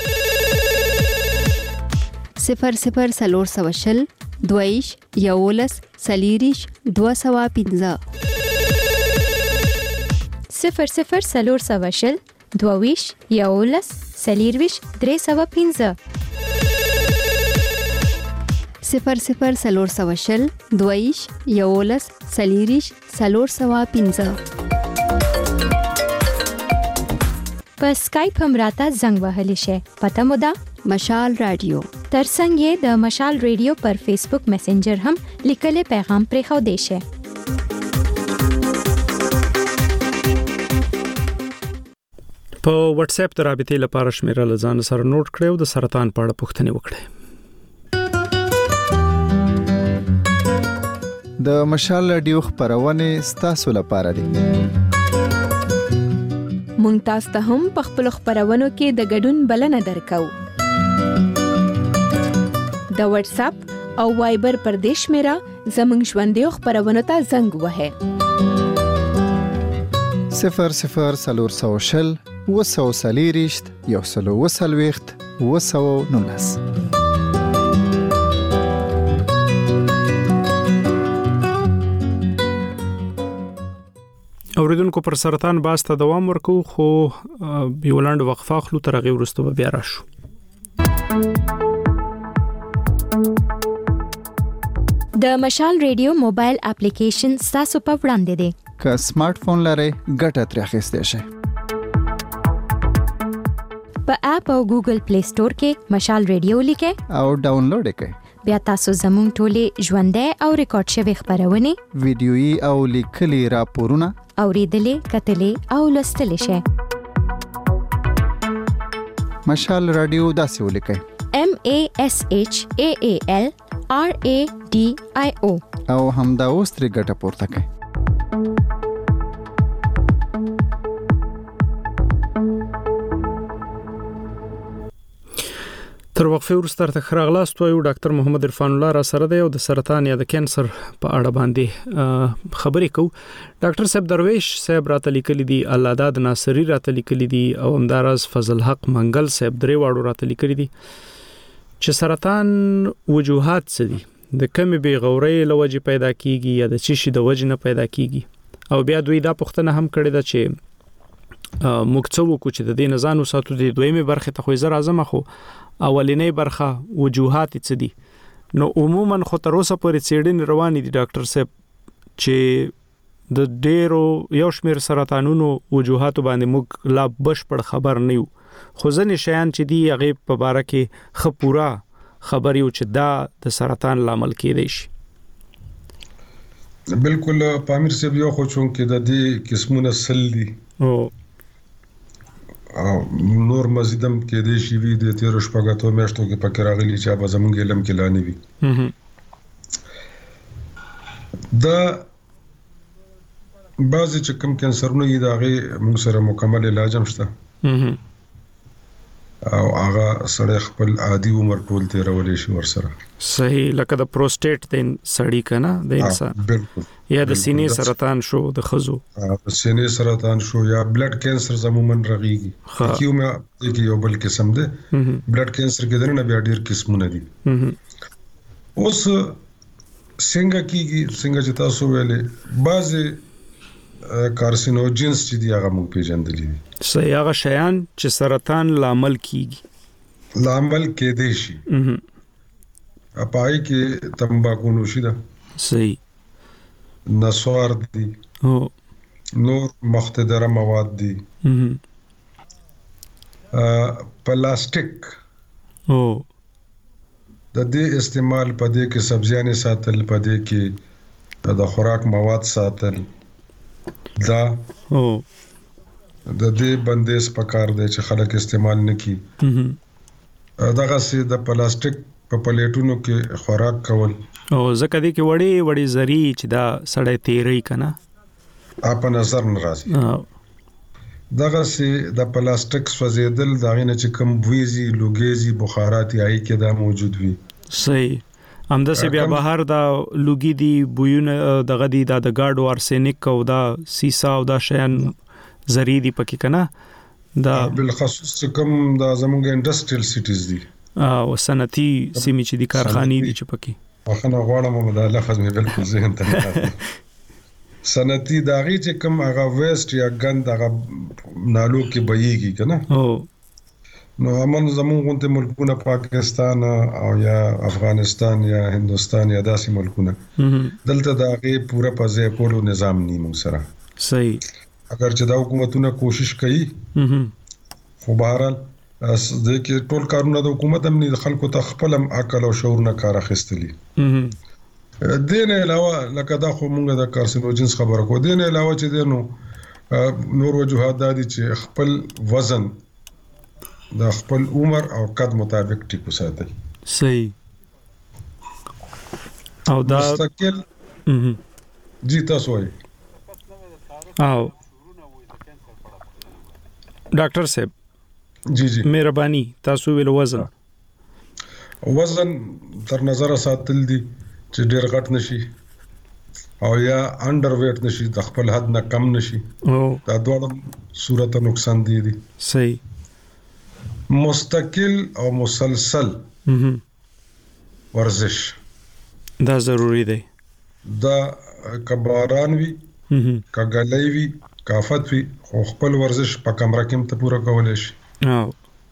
صفر صفر سلور سواشل دویش یولس سلیریش دو سوا پینځه صفر صفر سلور سواشل دوویش یولس سلیرویش درې سوا پینځه صفر صفر سلور سواشل دویش یولس سلیریش سلور سوا پینځه په اسکایپ هم راته زنګ وهلی شي پته مو ده مشال رادیو ترڅنګ یې د مشال رادیو پر فیسبوک میسنجر هم لیکلي پیغام پرې خو دی شي په واتس اپ د رابطې لپاره شمیره لزان سره نوٹ کړئ او د سرطان په اړه پوښتنې وکړئ د مشال رادیو خبرونه ستاسو لپاره دي مونږ تاسو ته هم په خپل خبرونو کې د ګډون بلنه درکو. د واتس اپ او وایبر پر دیش میرا زمنګ ژوندې خبرونو ته زنګ وهه صفر صفر سلور سو شل وسو سلیریشت یو سلو وسلويخت وسو نونس. اوریدونکو پر سرطان باسته دوام ورکو خو بیولاند وقفه خلو تر غي ورستو بیا راشو. د مشال ریډیو موبایل اپلیکیشن تاسو په وړاندې دی. که سمارټ فون لرئ ګټه ترې اخیستئ شئ. په اپ او ګوګل پلی سٹور کې مشال ریډیو لیکئ او ډاونلوډ یې کړئ. بیا تاسو زموږ ټولې ژوندۍ او ریکارډ شوی خبرونه ویډیويي او لیکلي راپورونه اوریدلې کتلې او لوستلې شئ. مشال رادیو داسې ولیکئ: M A S H A A L R A D I O او همدا اوس ترې ګټه پورته کړئ. تر وقفه وروسته تر خراغلاست وایو ډاکټر محمد عرفان الله را سره دی او د سرطان یا د کانسر په اړه باندې خبرې کوو. ډاکټر صاحب درویش صاحب راته لیکلي دي، الله داد ناصری راته لیکلي دي او همداراز فضل حق منګل صاحب درې واړو راته لیکلي دي چې سرطان وجوهات څه دي، د کمې بې غورۍ له وجې پیدا کیږي یا د څه شي د وجې نه پیدا کیږي، او بیا دوی دا پوښتنه هم کړې ده چې موږ څه وکړو چې د دې نه ځان وساتو. د دویمې برخې ته خو زه راځم، خو اولینې برخه وجوهات څه دي. نو عموما خو تر اوسه پورې څېړنې روانې دي ډاکټر صاحب چې د ډېرو یو شمېر سرطانونو وجوهاتو باندې موږ لا بشپړ خبر نه یو، خو ځینې شیان چې دي هغې په باره کې ښه پوره خبر یو چې دا د سرطان لامل کېدی شي. بالکل پامیر صاحب یو خو چون کې د دې قسمونه سل دي او نور مزیدم کې دې شي وی د تیر شپږاتو میاشتو کې پکې راغلي چې به زمونږ علم کې لانی وي. دا بعضی چې کوم کانسرونه یې داغه موږ سره مکمل علاج هم شته او هغه سړی خپل عادي عمر ټول تیرولې شي ورسره. صحیح، لکه د پروستیټ د سړی کنه د انسان بالکل یا د سینې سرطان شو د خزو د سینې سرطان شو یا بلډ کینسر زمومن رغيږي. کیو مې کې یو بل قسم ده بلډ کینسر کې درنه بیا ډیر قسمونه دي. اوس څنګه کیږي څنګه چې تاسو ویلې بعضي کارسینوجنز چې دی هغه موږ پیژندلې دي. صحیح، هغه شیان چې سرطان لامل کیږي لامل کېدې شي. اپای کې تمباکو نوشي ده، صحیح، نسوار دي او نور مختدره مواد دي، پلاستیک او د دې استعمال په دې کې سبزیانې ساتل، په دې کې د خوراک مواد ساتل، دا او د دې بندیز پکار دی چې خلک استعمال نکړي. دغه سي د پلاستیک په پلیټونو کې خوراک کول او زکه دې کې وړي وړي زری چې دا سړی تیری کنه اپ نظر ناراضي. دغه سي د پلاستیک سوځیدل دغه نه چې کوم ویزي لوګيزي بخارات یې کې دا موجود وي. صحیح، همدا سی بیا بهر دا لوګي دی بوونه دغه دی دا د ګاډو ارسنیک او دا سیسا او دا شیان زری دی پکې کنه دا بالخصوص کوم دا زموږ انډستریل سټیز دي او صنعتي سیمې چې دي کارخانې دي چې پکې واخنه غواړم دا لفظ مې بالکل ذهن ته راځي. صنعتي داغي چې کوم هغه ویسټ یا ګند هغه نالو کې بهيږي کنه او نو امن زموږ ته ملکونه پاکستان او یا افغانستان یا هندستان یا داسې ملکونه دلته داغي پورا پځه کولو نظام نیمو سره. صحیح، اگر چې دا حکومتونه کوشش کوي خو بهرحال د کې ټول کارونه د حکومت هم نه خلکو ته خپل عقل او شعور نه کار اخیستلی. دین علاوه لکه دا خو موږ د کارسینوجنز خبره کو، دین علاوه چې دینو نور وجوهات د دي چې خپل وزن د خپل عمر او قد مطابق ټیکو ساتي. صحیح، او دا مستقل جی تاسو وایي او ډاکټر صاحب جی جی مهرباني تاسو ویل وزن وزن تر نظر ساتل دي چې ډیر غټ نشي او یا انډر ویټ نشي د خپل حد نه کم نشي او دا دواړه صورت نقصان دي دي صحیح مستقل او مسلسل ورزش دا ضروری دی دا کباران وی کګلای وی کافت وی خو خپل ورزش په کمره کې ته پوره کولای شي او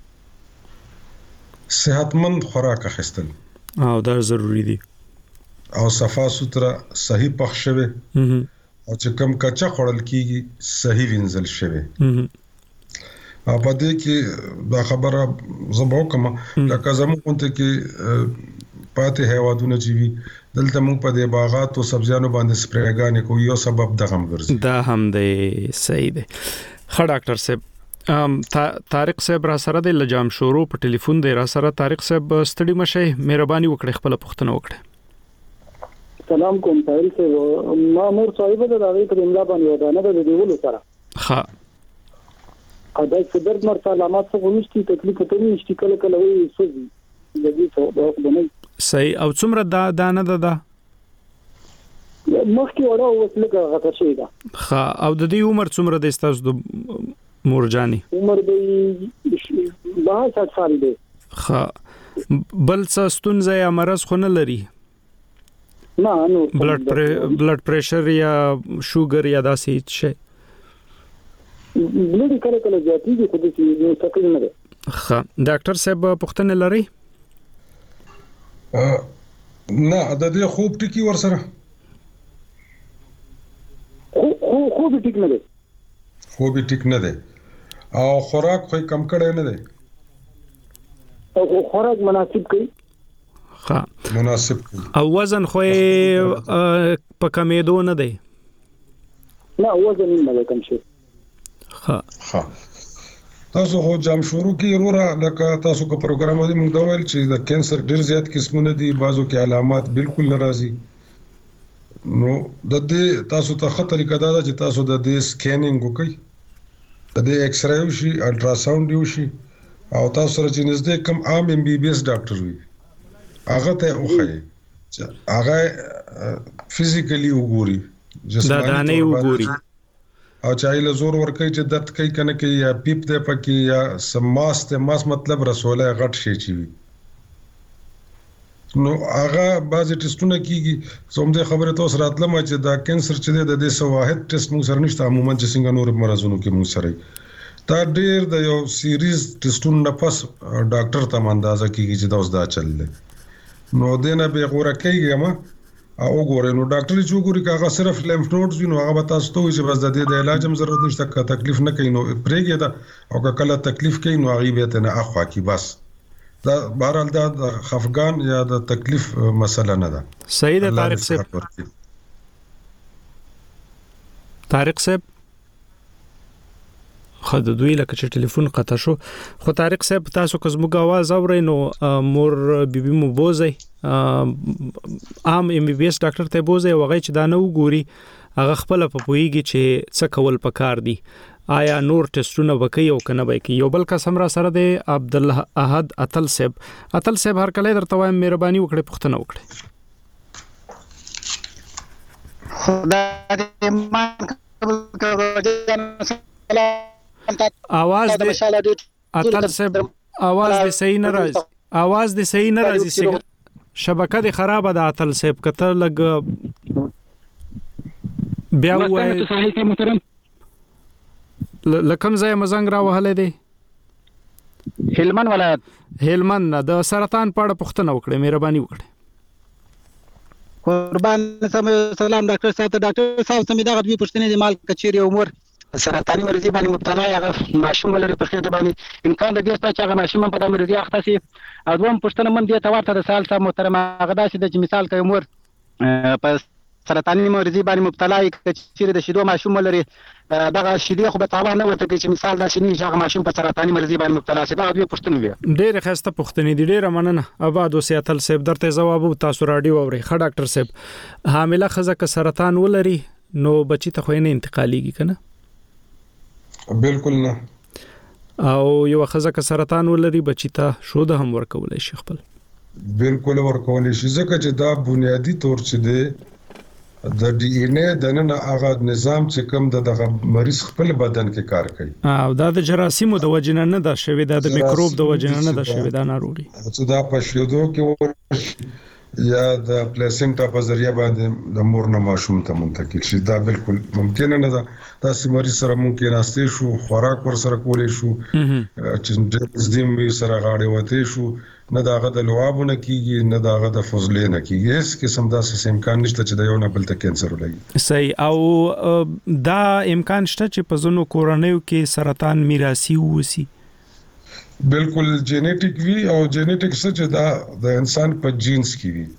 صحتمند خوراک اخیستل او دا ضروری دی او صفا سوتره صحیح پخ شوه او چې کم کچا خړل کیږي صحیح وینځل شوه او په دې کې دا خبره زموږ کوم لکه زموږ ته کې پاتې هیوادونه چې وي دلته موږ په دې باغات او سبزیانو باندې سپریګانې کوو یو سبب دغه هم ګرځي دا هم دی صحیح دی خا ډاکټر صاحب ام طارق صاحب را سره د لجام شورو په ټلیفون دی را سره طارق صاحب ستړي مشه مهرباني وکړئ خپل پوښتنه وکړئ سلام کوم طاهر صاحب ما مور صاحب د هغه په املا باندې ودانه د دیولو سره ها ا دای چې درد مر علامات څه ونشتي تکلیف ته نشتی کله کله وي سوزي د دې څه د نه صحیح او څومره دا دانه ده دا مخکې وړه وسلګه غته شي دا ها او د دې عمر څومره د استاسو د مورجاني عمر د بهشت سال دی ها بل څه ستونزه یا مرض خو نه لري نه نو بلډ بلډ پریشر یا شوګر یا داسې شي بلډ کله کله زیاتېږي خو د دې تکلیف نه ده ها ډاکټر صاحب پوښتنه لري نه د دې خوب ټکی ور سره خو خو به ټیک نه دی خو به ټیک نه دی او خوراک خو کم کړی نه دی او خوراک مناسب کړي ها مناسب او وزن خو په کمیدو نه دی نه وزن نه کم شي ها ها تاسو خو جام شروع کی ورور لکه تاسو کو پروګرام دی موږ دا ویل چې د کینسر ډیر زیات قسمونه دي بعضو کې علامات بالکل ناراضي نو د دې تاسو ته خطر کدا چې تاسو د دې سکینینګ وکړئ د دې ایکس رای وشي الټرا ساوند وشي او تاسو سره چې نږدې کم عام ام بي بي اس ډاکټر وي هغه ته وخی چې هغه فزیکلی وګوري جسماني وګوري او چای له زور ور کوي چې درد کوي کنه کې یا پیپ ده پکې یا سماس ته ماس مطلب رسوله غټ شي چی وي نو هغه بعضی ټیسټونه کیږي زموږ خبره تاسو راتلم چې دا کینسر چې د دې سو واحد ټیسټ موږ سره نشته عموما چې څنګه نور مرزونو کې موږ سره دا ډیر د یو سیریز ټیسټونه نه پس ډاکټر ته اندازه کیږي چې دا اوس دا چل نو دینه به غوړه کیږي ما او ګورې نو ډاکټر چې ګوري کاغه صرف لیمف نوډز وینو هغه به تاسو ته چې بس د دې د علاج هم ضرورت نشته که تکلیف نه کوي نو پرېږي دا او که کله تکلیف کوي نو هغه به ته نه اخوا کی بس دا بهرحال دا د خفقان یا د تکلیف مسله نه ده صحیح ده طارق صاحب طارق صاحب خو د دوی لکه چې ټلیفون قطع شو خو طارق صاحب تاسو که زموږ आवाज اورئ نو مور بیبي مو بوزي عام ام بي بي اس ډاکټر ته بوزي وغه چې دا نه وګوري هغه خپل په پويږي چې څه کول پکار دي آیا نور ټیسټونه وکي او کنه وکي یو بل قسم را سره دی عبد الله احد اتل صاحب اتل صاحب هر کله درته وایم مهرباني وکړئ پښتنه وکړئ خدای دې مان کړو आवाज دې اتل صاحب आवाज دې صحیح نه راځي आवाज دې صحیح نه راځي شبکه دې خراب ده اتل صاحب کته لګ بیا وای لکم ځای مزنګ را وهله دي هلمند ولایت هلمند د سرطان پاړه پښتنه وکړه مهرباني وکړه قربان سلام ډاکټر صاحب ته ډاکټر صاحب سمې دا غوښتنه پښتنه دي مال کچيري عمر سرطاني مرضی باندې مبتلا یا ماشوم ولري په خېټه باندې امکان د دې ستاسو چې هغه ماشوم په دې مرضی اخته شي او دوم پښتنه من دې ته ورته د سال صاحب محترم هغه داسې د مثال کوي عمر په سرطاني مرضی باندې مبتلا چې د شیدو ماشوم ولري دغه شیدې خو به تابع نه وته چې مثال دا شنی چې هغه ماشوم په سرطاني مرضی باندې مبتلا شي دا دوی پښتنه وي ډېر خسته پښتنه دي ډېر مننه آباد وسیاتل صاحب درته جواب تاسو رادیو اوري خ ډاکټر صاحب حامله خزه ک سرطان ولري نو بچی ته خو نه انتقاليږي کنه بالکل نه او یو خزه ک سرطان ولري بچی ته شو د هم ورکولای شي خپل بالکل ورکولای شي ځکه چې دا بنیادی تور چې دی د ډي ان اے د نن هغه نظام چې کوم د مریض خپل بدن کې کار کوي او دا د جراثیمو د وجنه نه ده شوی دا د میکروب د وجنه نه ده شوی دا ناروغي چې دا په شیدو کې یا د پلیسنټا په ذریعہ باندې د مور نه ماشوم ته منتقل شي دا بالکل ممکن نه ده دا چې مریض سره ممکن راستي شو خوراک ور سره کولې شو چې د دې می سره غاړه وته شو نه داغه د لوابونه کیږي نه داغه د فضلې نه کیږي هیڅ قسم داسې امکان نشته چې د یو نه بل ته کینسر ولګي صحیح او دا امکان شته چې په زونو کورنیو کې سرطان میراثي وسی بالکل جینیټیک وی او جینیټیک څه چې دا د انسان په جینز کې وی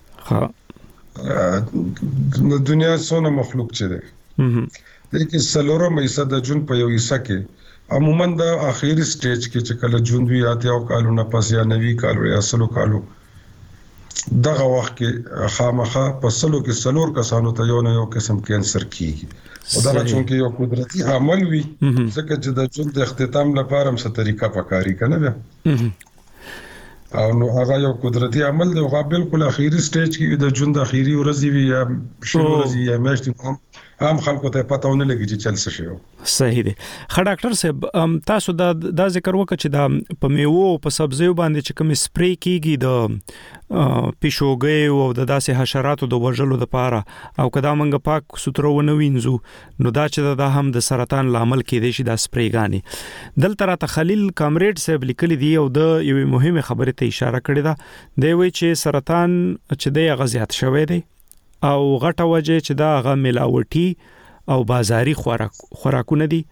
ها د دنیا څونه مخلوق چې ده لیکن سلوره مېسه د جون په یو حصہ کې عموما د اخیری سټیج کې چې کله جون وی آتے او کالو نه پس یا نوي کالو یا سلو کالو دغه وخت کې خامخا په سلو کې سلور کسانو ته یو نه یو قسم کینسر کیږي او دا چون کې یو قدرتي عمل وی ځکه چې د جون د اختتام لپاره هم څه طریقه پکاري کنه بیا او نو هغه یو قدرتي عمل دی او بالکل اخیری سټیج کې د جون د اخیری ورځ وی یا شروع ورځ یا میاشتې هم خلکو ته پته ونه لګي چې چل څه شي صحیح دی خ ډاکټر صاحب تاسو دا دا ذکر وکړه چې دا په میوه او په سبزیو باندې چې کوم سپری کیږي د پیشوګي او د داسې حشراتو د وژلو لپاره او کدا منګه پاک سترو ونه وینځو نو دا چې دا هم د سرطان لامل کېدای شي دا سپریګانی دلته راته خلیل کامریډ صاحب لیکلي دی او د یو مهمه خبره ته اشاره کړې ده دی وی چې سرطان چې دی غزيات شوی دی او غټه وجه چې دا غ ملاوټي او بازاري خوراک خوراکونه دي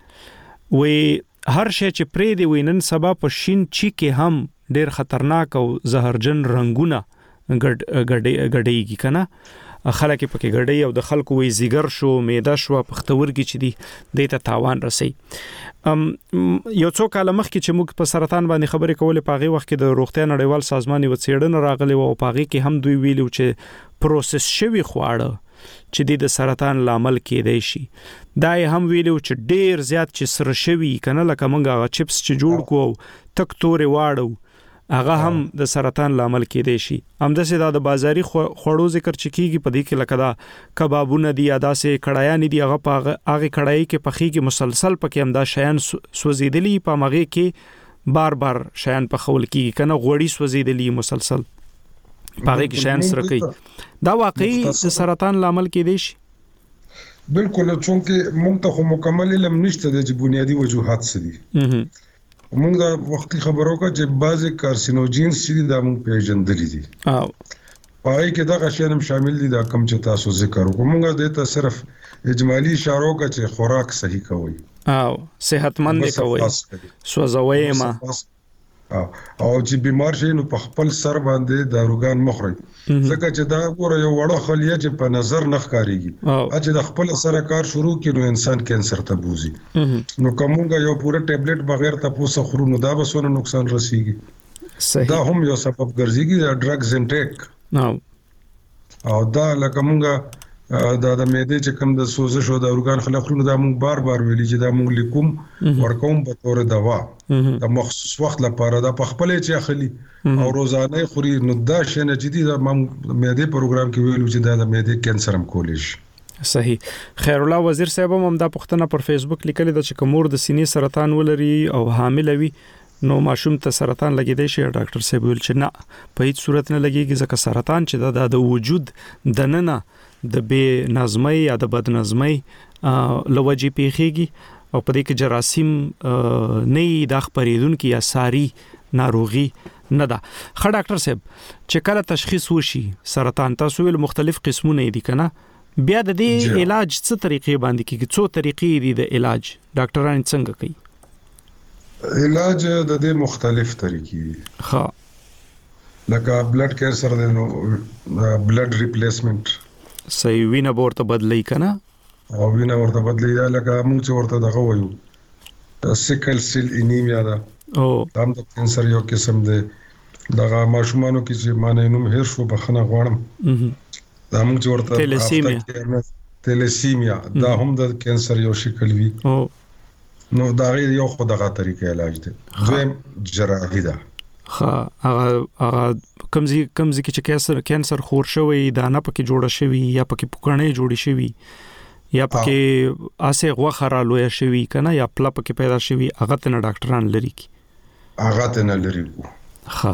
وې هر شی چې پرې دی وینن سبا په شین چی کې هم ډیر خطرناک او زهرجن رنگونه ګډ ګډېږي کنه خلک پکې ګډي او د خلکو وی زیګر شو میده شو پختورګي چې دی د ته تاوان رسي ام یو څو کال مخکې چې موږ په سرطان باندې خبرې کولې پاغي وخت کې د روغتیا نړیوال سازمان یو څېړنه راغلی او پاغي کې هم دوی ویلو چې پروسس شوی خواړه چې د سرطان لامل کېدای شي دا هم ویلو چې ډیر زیات چې سره شوی کنه لکه موږ چپس چې جوړ کو تک تورې واړو هغه هم د سرطان لامل کېدای شي همداسې دا د بازاري خوړو ذکر چکیږي په دې کې لکه دا کبابونه دي ادا سه کړایان دي هغه په هغه کړای کې پخېږي مسلسل پکې هم دا شیان سوځیدلی په مغه کې بار بار شیان په خول کې کنه غوړی سوځیدلی مسلسل پاره کې شیان سره کوي دا واقعي د سرطان لامل کېدای شي بالکل چونکه موږ ته مکمل علم نشته د بنیادی وجوهات څه دي موږ دا وختي خبرو کا چې بعضی کارسینوجینز چې دا موږ پیژندلې دي او پای کې دا غشن هم شامل دي دا کم چې تاسو ذکر وکړو موږ د ته صرف اجمالی اشارو کا چې خوراک صحیح کوي او صحتمند کوي سوځوي ما او چې بیمار شي نو په خپل سر باندې داروګان مخري ځکه چې دا ګوره یو وړه خلیه چې په نظر نه ښکاریږي چې د خپل سره کار شروع کړي نو انسان کینسر ته بوزي نو کومه یو پوره ټابلیټ بغیر تاسو خورو نو دا به سونه نقصان رسیږي دا هم یو سبب ګرځيږي د ډرګز انټیک او دا لکه مونږه دا د معدې چې کوم د سوزش او د اورګان خلک خورو دا مونږ بار بار ویلي چې دا مونږ لیکوم ورکوم په تور دوا د مخصوص وخت لپاره دا په خپل چې اخلي او روزانه خوري نو دا شنه جدي د معدې پروګرام کې ویلو چې دا د معدې کینسر هم کولیش صحیح خیر الله وزیر صاحب هم دا پښتنه پر فیسبوک لیکل د چې کومور د سینې سرطان ولري او حامل وي نو ماشوم ته سرطان لګیدای شي ډاکټر صاحب ویل چې نه په هیڅ صورت نه لګیږي ځکه سرطان چې دا د وجود د نننه د بې نظمۍ یا د بد نظمۍ لوجې پیخيږي او په دې کې جراثیم نه د خبرېدونکو یا ساري ناروغي نه ده خا ډاکټر صاحب چې کله تشخیص وشي سرطان تاسو ویل مختلف قسمونه دي کنه بیا د دې علاج څه طریقې باندې کیږي څو طریقې دي د علاج ډاکټران څنګه کوي علاج د دې مختلف طریقې ها لکه بلډ کینسر د نو بلډ ریپلیسمنت صحیح وینه ورته بدلی کنه او وینه ورته بدلی دا لکه موږ چې ورته دغه وایو سیکل سیل انیمیا دا او هم د کینسر یو قسم دی دغه ماشومانو کې چې معنی نوم هیر شو بخنه غواړم دا موږ چې ورته تیلیسیمیا تیلیسیمیا دا هم د کینسر یو شکل وی او نو دا غي یو خو دغه طریقې علاج دی دویم جراحي ده ها هغه هغه کمزي کمزي کې چې کینسر کینسر خور شوی دا نه پکې جوړه شوی یا پکې پوکړنې جوړې شوی یا پکې اسه غوخه را لوي شوی کنه یا پلا پکې پیدا شوی هغه ته ډاکټران لري کی هغه ته نه لري ها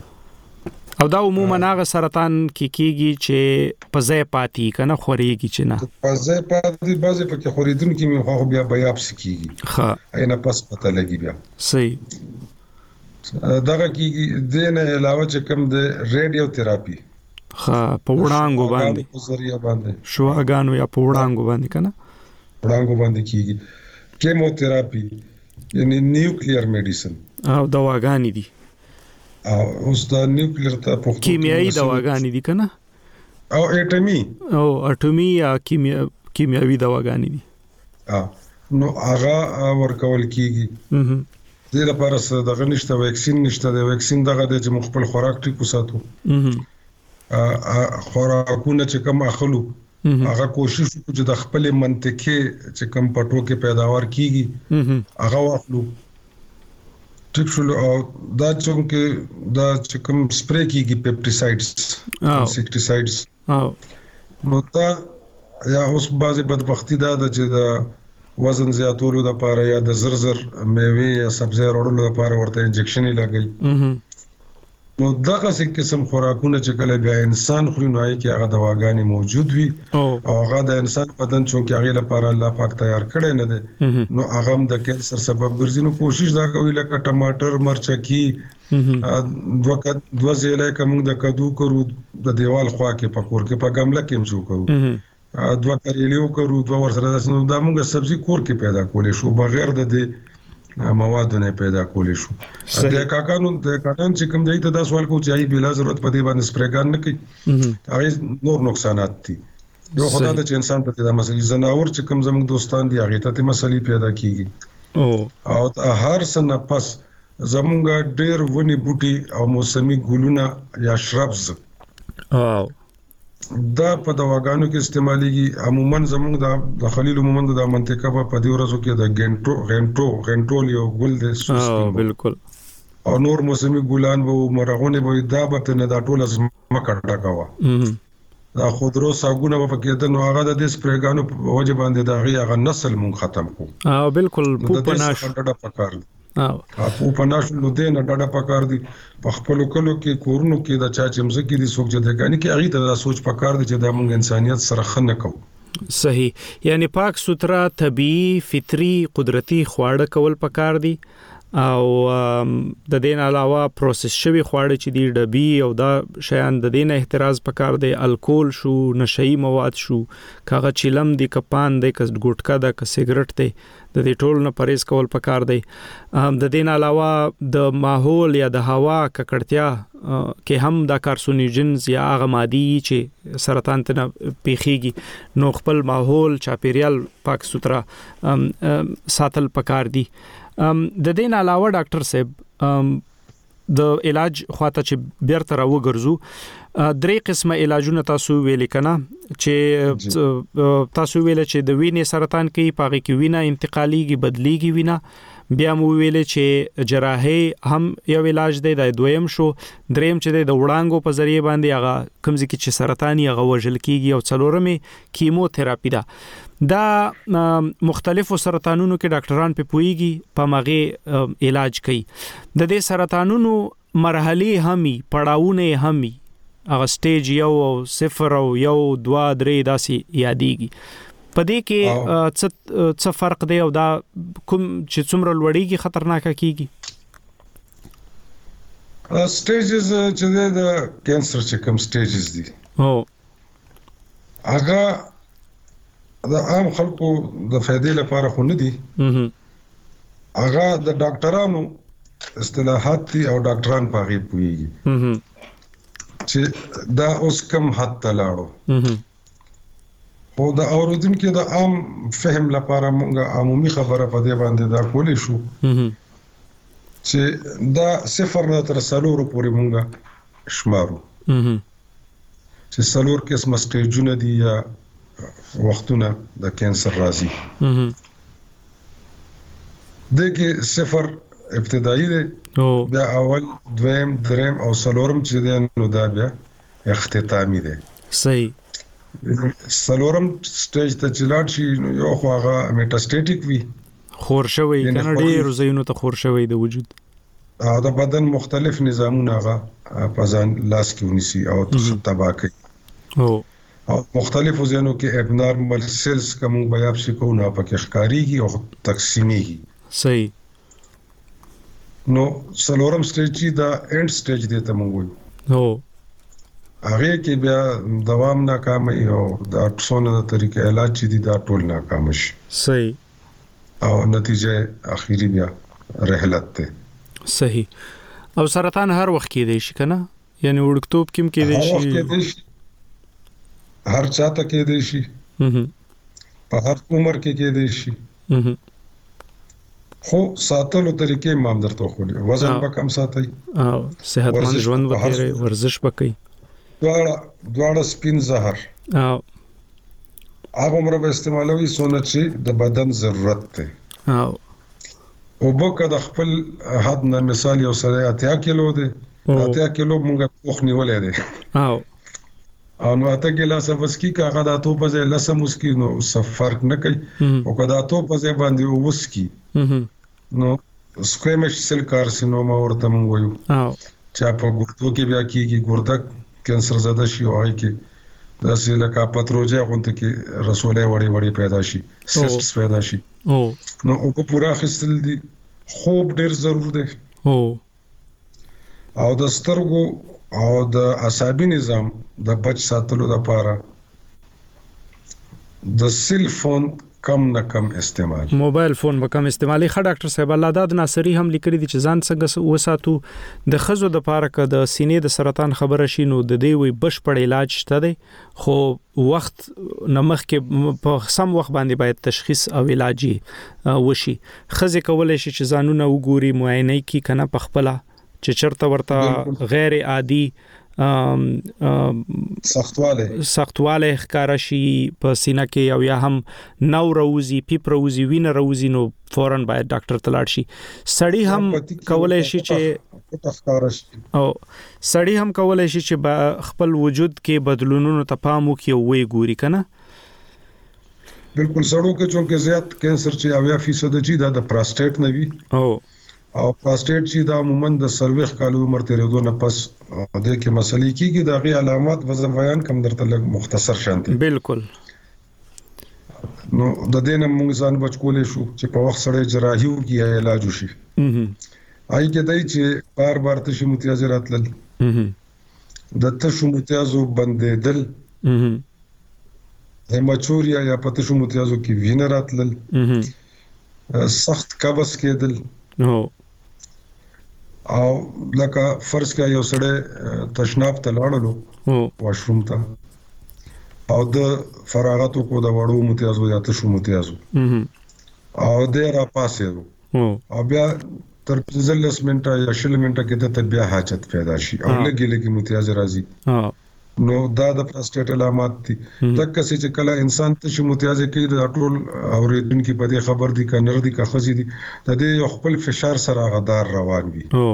او دا عموما هغه سرطان کې کیږي چې پزې پاتې کنه خوريږي چې نه پزې پاتې بعضی پکې خوريدون کې مې خو بیا بیاپسي کیږي ها اینه پس پته لګي بیا صحیح دغه کیږي د نه علاوه چې کوم د ریډیو تھراپي ها په وړانګو باندې په ذریعہ باندې شواګانو یا په وړانګو باندې کنه وړانګو باندې کیږي کیموتھراپي یعنی نیوکلیر میډیسن او دواګانې دي او اوس دا نیوکلیر ته په کیمیاوي دواګانې دي کنه او اټمی او اټمی یا کیمیا کیمیاوي دواګانې دي ا نو هغه ورکول کیږي اها د لپاره څه دغه نشته ویکسین نشته د ویکسین دغه د چې مخبل خوراک ټیکو ساتو اها ا خوراکونه چې کوم اخلو هغه کوشش وکړو چې د خپل منطقي چې کوم پټو کې پیداوار کیږي هغه واخلو ټیک شو او دا چې دا چې کوم سپری کیږي پیپټیسایډز انسیکټیسایډز او نو تا یا اوس بعضی بدبختی دا چې دا وزن زیاتولو لپاره یا د زرزر میوه یا سبزی وړلو لپاره ورته انجکشن لګي نو دغه څه قسم خوراکونه چې کله بیا انسان خوري نو هغه کې هغه دواګانې موجود وي او هغه د انسان بدن چونکه هغه لپاره الله پاک تیار کړی نه دی نو هغه د کینسر سبب ګرځي نو کوشش دا کوي لکه ټماټر مرچکی دوه دوه زیله کوم د کدو کرو د دیوال خوا کې پکور کې په ګمله کې مزو کرو دوه کریلیو کرو دوه ورسره د سنو د موږ سبزی کور کې پیدا کولې شو بغیر د دې مواد نه پیدا کولې شو د کاکانو د کاکان چې کوم دی ته دا سوال کو چې ای بلا ضرورت پدې باندې سپریګان نه کوي هغه نور نقصانات دي یو خدای د انسان ته د مسلې زناور چې کوم زموږ دوستان دي هغه ته مسلې پیدا کیږي او او هر سنه پس زموږ ډېر ونی بوټي او موسمي ګلونه یا شربز او دا په دواګانو کې استعماليږي عموما زموږ د خلیل عموما د منطقه په دې ورځو کې د ګنټو غنټو غنټول یو ګل د سوس بالکل او نور موسمي ګلان وو مرغونه وو دا به نه دا ټول مکه ټاکاوه دا خودرو ساګونه په کې د نو هغه د سپریګانو په وجه باندې دا هغه نسل مون ختم کو اه بالکل په پناش ډډه پکار او په پناش نو دې نه ډډه پکار دي په خپل کلو کې کورونو کې د چا چمزه کې دي سوچ جده غاني کې هغه ته دا سوچ پکار دي چې د موږ انسانيت سره خنه کوو صحیح یعنی پاک سترا طبيعي فطري قدرتي خواړه کول پکار دي او د دین علاوه پروسس شوی خواړه چې دی ډبي او دا شیان د دین احتراز پکار دی الکول شو نشئی مواد شو کاغه چیلم دی کپان دی کس ګټکا دا ک سیګریټ دی د دې ټول نه پرهیز کول پکار دی د دین علاوه د ماحول یا د هوا ککړتیا کې هم دا کارسونوجنز یا هغه مادي چې سرطان ته پیخيږي نو خپل ماحول چاپیریال پاک سترا ساتل پکار دی د دین علاوه ډاکټر صاحب د علاج خواته چې بیرته راو ګرځو درې قسمه علاجونه تاسو ویل کنا چې تاسو ویل چې د وینې سرطان کې پاغي کې وینه انتقاليږي بدليږي وینه بیا مو ویل چې جراحي هم یو علاج دی د دویم شو دریم چې د وړانګو په ذریعہ باندې هغه کمزې کې چې سرطان یې هغه وژل کیږي او څلورمه کیموتھراپي ده دا مختلفو سرطانونو کې ډاکټران په پويږي په مغه علاج کوي د دې سرطانونو مرحله همي پړاوونه همي هغه سټیج یو او صفر او یو دوا درې داسې یادېږي پدې کې څه فرق دی او دا کوم چې څومره لوړیږي خطرناک کیږي سټیجز چې د کینسر چې کوم سټیجز دي او هغه د عام خلکو د فائدې لپاره خو نه دي هغه د ډاکټرانو اصطلاحات دي او ډاکټران پاغي پويږي چې دا اوس کم حد ته لاړو خو دا اوریدونکو د عام فهم لپاره موږ عمومي خبره په دې باندې دا کولې شو چې دا صفر نه تر څلور پورې موږ شمارو چې څلور قسمه سټیجونه دي یا وختونه د کینسر راځي دغه صفر ابتدایي دی بیا اول دویم دریم او څلورم چې دی نو دا بیا اختتامي دی. صحیح. څلورم سټیج ته چې لاړ شي نو یو خو هغه میټاسټیټیک وي، خور شوی کنه ډېر زینو ته خور شوی د وجود او د بدن مختلف نظامونه هغه په ځان لاس کې ونیسي او تباه کوي. او او مختلفو ځینو کې ابنارمل سیلز کوم بیاپسي کو نه پکې ښکاریږي او تقسیمېږي. صحیح. نو څلورم سټیج دا اینډ سټیج دی ته مونږ وایو. هو هغه کې بیا دوام ناکامه او د اټسونه د طریقې علاج چې دي دا ټول ناکام شي. صحیح. او نتیجه اخیری بیا رحلت ده. صحیح. او سرطان هر وخت کې دی شي کنه، یعنی وړکتوب کې کې دی شي، هر چاته کې دی شي، په هر عمر کې کې دی شي. خو ساتلو طریقې مام درته خولي، وزن به کم ساتي او صحتمند ژوند وکړي، ورزش وکړي. دواړه دواړه سپین زهر او هغه عمر به استعمالوي سونه چې د بدن ضرورت ده. او او بوکه د خپل حد نه مثال یو سره اتیا کیلو ده، اتیا کیلو مونږه پوخ نیولې ده. او او نو اته ګلاس وسکی کاغه د اتو په ځای لسم وسکی نو څه فرق نه کوي. او کدا اتو په ځای باندې وسکی نو سکویمش سیل کارسینوما ورته مونږ وایو. او چا په ګردو کې بیا کیږي، ګرده کینسر زده شي او هغه کې داسې لکه پتروجه غونته کې رسولې وړي وړي پیدا شي، سیسټس پیدا شي. او نو او په پورا خستل دي خوب ډیر ضرور دی. او او د سترګو او د عصبي نظام د بچ ساتلو لپاره د سیل فون کم نه کم استعمال، موبایل فون به کم استعمالي. ښه ډاکټر صاحب الله داد ناصری هم لیکلي دي چې ځان څنګه وساتو د خزو د لپاره ک د سینې د سرطان خبره شي نو د دې وي بشپړ علاج شته دی، خو وخت نمخ کې په سم وخت باندې باید تشخیص او علاج وشي. خزه کولای شي چې ځانونه وګوري، معاینه کی کنه په خپل چې چرته ورته غیر عادي سختواله سختواله ښکارا شي په سینه کې او یا هم نو روزي پیپ روزي وینه روزي نو فورن باید ډاکټر ته لاړ شي. سړی هم کولای شي چې او سړی هم کولای شي چې خپل وجود کې بدلونونو ته پام وکړي او وی ګوري کنه. بالکل سړو کې چونکه زیات کینسر چې اویا فیصد چې دا د پروستات نه وي او او پروستات چې دا عموما د سرویخ کالو عمر تیرېدو نه پس د کې مسلې کېږي، دا غي علامات وزن بیان کم درته لږ مختصر شانتي. بالکل. نو د دې نه موږ ځان بچ کولای شو چې په وخت سره جراحي وکړي یا علاج وشي. آی کې دای چې بار بار تشو متیازه راتلل، د تشو متیازو بندېدل، هیماچوریا یا پتشو متیازو کې وینه راتلل، سخت قبض کېدل. نو او لکه فرض کا یو سړی تشناب ته لاړلو واشروم ته او د فراغتو کو د وړو متیازو یا تشو متیازو او د را پاسې او بیا تر پنځلس منټه یا شل منټه کې د بیا حاجت پیدا شي او لګي لګي متیاز راځي. نو دا د پروستات علامات دي. تک چې کله انسان تشو متیاز کوي د ټول اوریدونکو په دې خبر دي کنه ردی کا خزي دي د دې خپل فشار سره غدار روان وي. او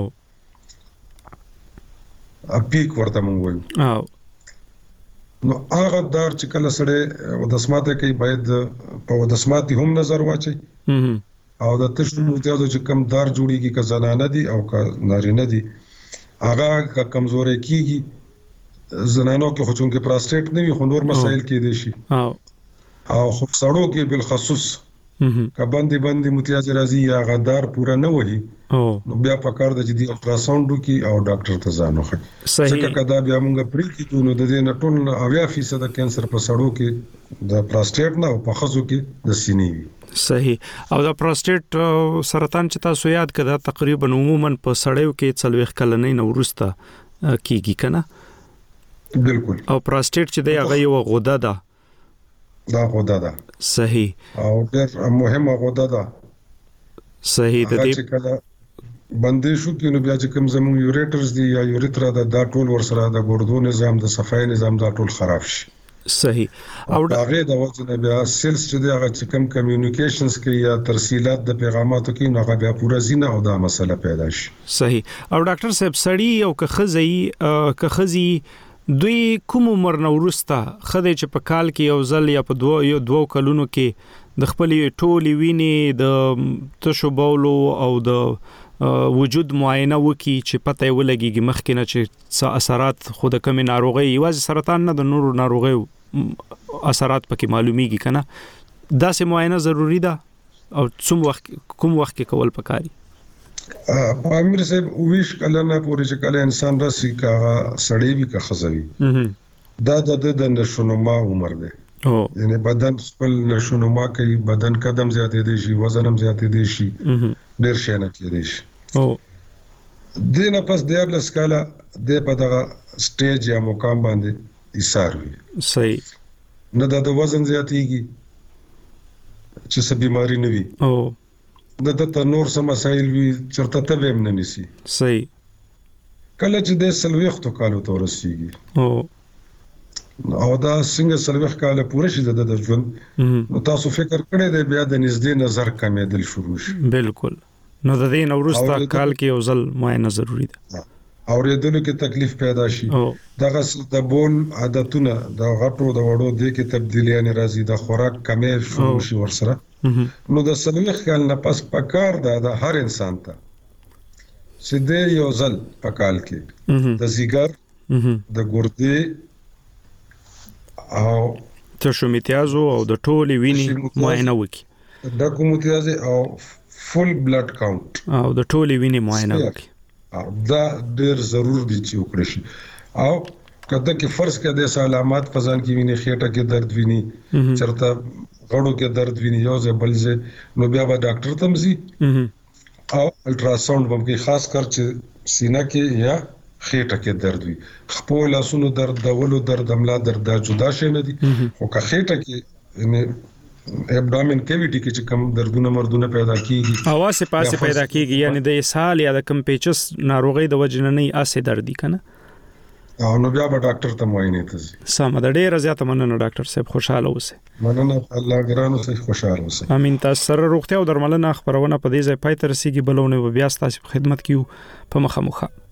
اپیک ورته مونږ وایو. او نو هغه دار چې کله سره ودسماته کوي باید په ودسماتي هم نظر واچي. او د تشو متیازو چې کم دار جوړیږي که زنانه دي او که نارینه دي هغه کمزوري کیږي. زنانو کې خو چونکه پروستات نه وي خو نور مسایل کې دي شي. او او خو سړو کې بالخصوص که باندې باندې متیاز راځي یا غدار پورا نه وهي نو بیا پکار د جدي الټراساوند کی او ډاکټر ته ځان وخی. څنګه کدا بیا موږ پرې کیږو نو د دې نه ټول اویا فیصد کینسر په سړو کې د پروستات نه او په خزو کې د سینې وي. صحیح. او د پروستات سرطان چې تاسو یاد کړه تقریبا عموما په سړیو کې څلويخ کلنې نو ورسته کیږي کنه. بالکل. او پروستات چې دی هغه یو غده ده. دا غده ده. صحیح. او ډېر مهمه غده ده. صحیح. د دې باندې شو کې نو بیا چې کوم زموږ یوریټرز دي یا یوریترا دا ټول ورسره د ګردو نظام د صفای نظام دا ټول خراب شي. صحیح. او هغه د وجه بیا سیلز چې دی هغه چې کم کمیونیکیشنز کې یا ترسیلات د پیغاماتو کې نو هغه بیا پورا زینه او دا مسله پیدا شي. صحیح. او ډاکټر صاحب سړی او که خزي که خزي دوی کوم عمر نو ورسته خدای چې په کال کې یو ځل یا په دوه یو دوه کلونو کې د خپلې ټولې وینې د تشو بولو او د وجود معاینه وکي چې پته ولګيږي مخکې نه چې څه اثرات خو د کومې ناروغي یوازې سرطان نه د نورو ناروغیو اثرات پکې معلومیږي کنه دا سه معاینه ضروری ده او څوم وخت کوم وخت کې کول پکاري؟ په امیر صاحب ویش کله نه پورې چې کله انسان راسي کا سړی وی کا خزوي دا د د نشونما عمر ده او یعنی بدن خپل نشونما کوي بدن قدم زیاتې دي شي وزن هم زیاتې دي شي ډیر شي نه کېدي شي او دینه پس د خپل سکالا د په دغه سټیج یا مقام باندې ایثار وي. صحیح. نه د وزن زیاتېږي چې څه بيماري نه وي او د د نور سم مسایل وي چرته ته هم نه نسی. صحیح. کله چې د سلويختو کالو تورسيږي او او دا څنګه سلويخ کاله پوره شي د د ژوند نو تاسو فکر کړئ د بیا د نږدې نظر کمېدل شروع شي. بالکل. نو د دې نورستا کال کې یو ځل معاینه ضروری ده. اوریدلو کې تکلیف پیدا شي دغه د بول عادتونه د غټو د وړو د کې تبدیلیاں راځي د خوراک کمې شروع شي ورسره نو د سلويخ کال نه پس پکار ده د هر انسان ته چې د یو ځل پکال کې د زیګر د ګردې او تشو امتیازو او د ټولې وینې معاینه وکړي د کوم امتیاز او فول بلډ کاونټ او د ټولې وینې معاینه وکړي دا ډېر ضرور دي چې وکړي شي. او کله کې فرض کړه د علامات فزان کې ویني خېټه کې درد ویني چرته غړو کې درد ویني یو ځای بل ځای نو بیا به ډاکټر ته مزي او الټراساوند هم کې خاص کر چې سینه کې یا خېټه کې درد وي خپل لاسونو درد دولو درد املا درد دا جدا شي نه دي خو که خېټه کې یعنی ابډامین کیویټي کې چې کم دردونه مردونه پیدا کیږي اواز پاسه پیدا کیږي یعنی د اسهال یا د کمپیچس ناروغي د وجنه نه اسه دردي کنه او نو بیا به ډاکټر ته معاینه ته سم د ډېر زیاته مننه ډاکټر صاحب خوشاله اوسه. مننه الله ګرانو صحیح خوشاله اوسه. امين. تاسو سره روغتیا او درملنه خبرونه په دې ځای پای تر رسیدي بلونه بیا ستاسو خدمت کیو په مخه مخه.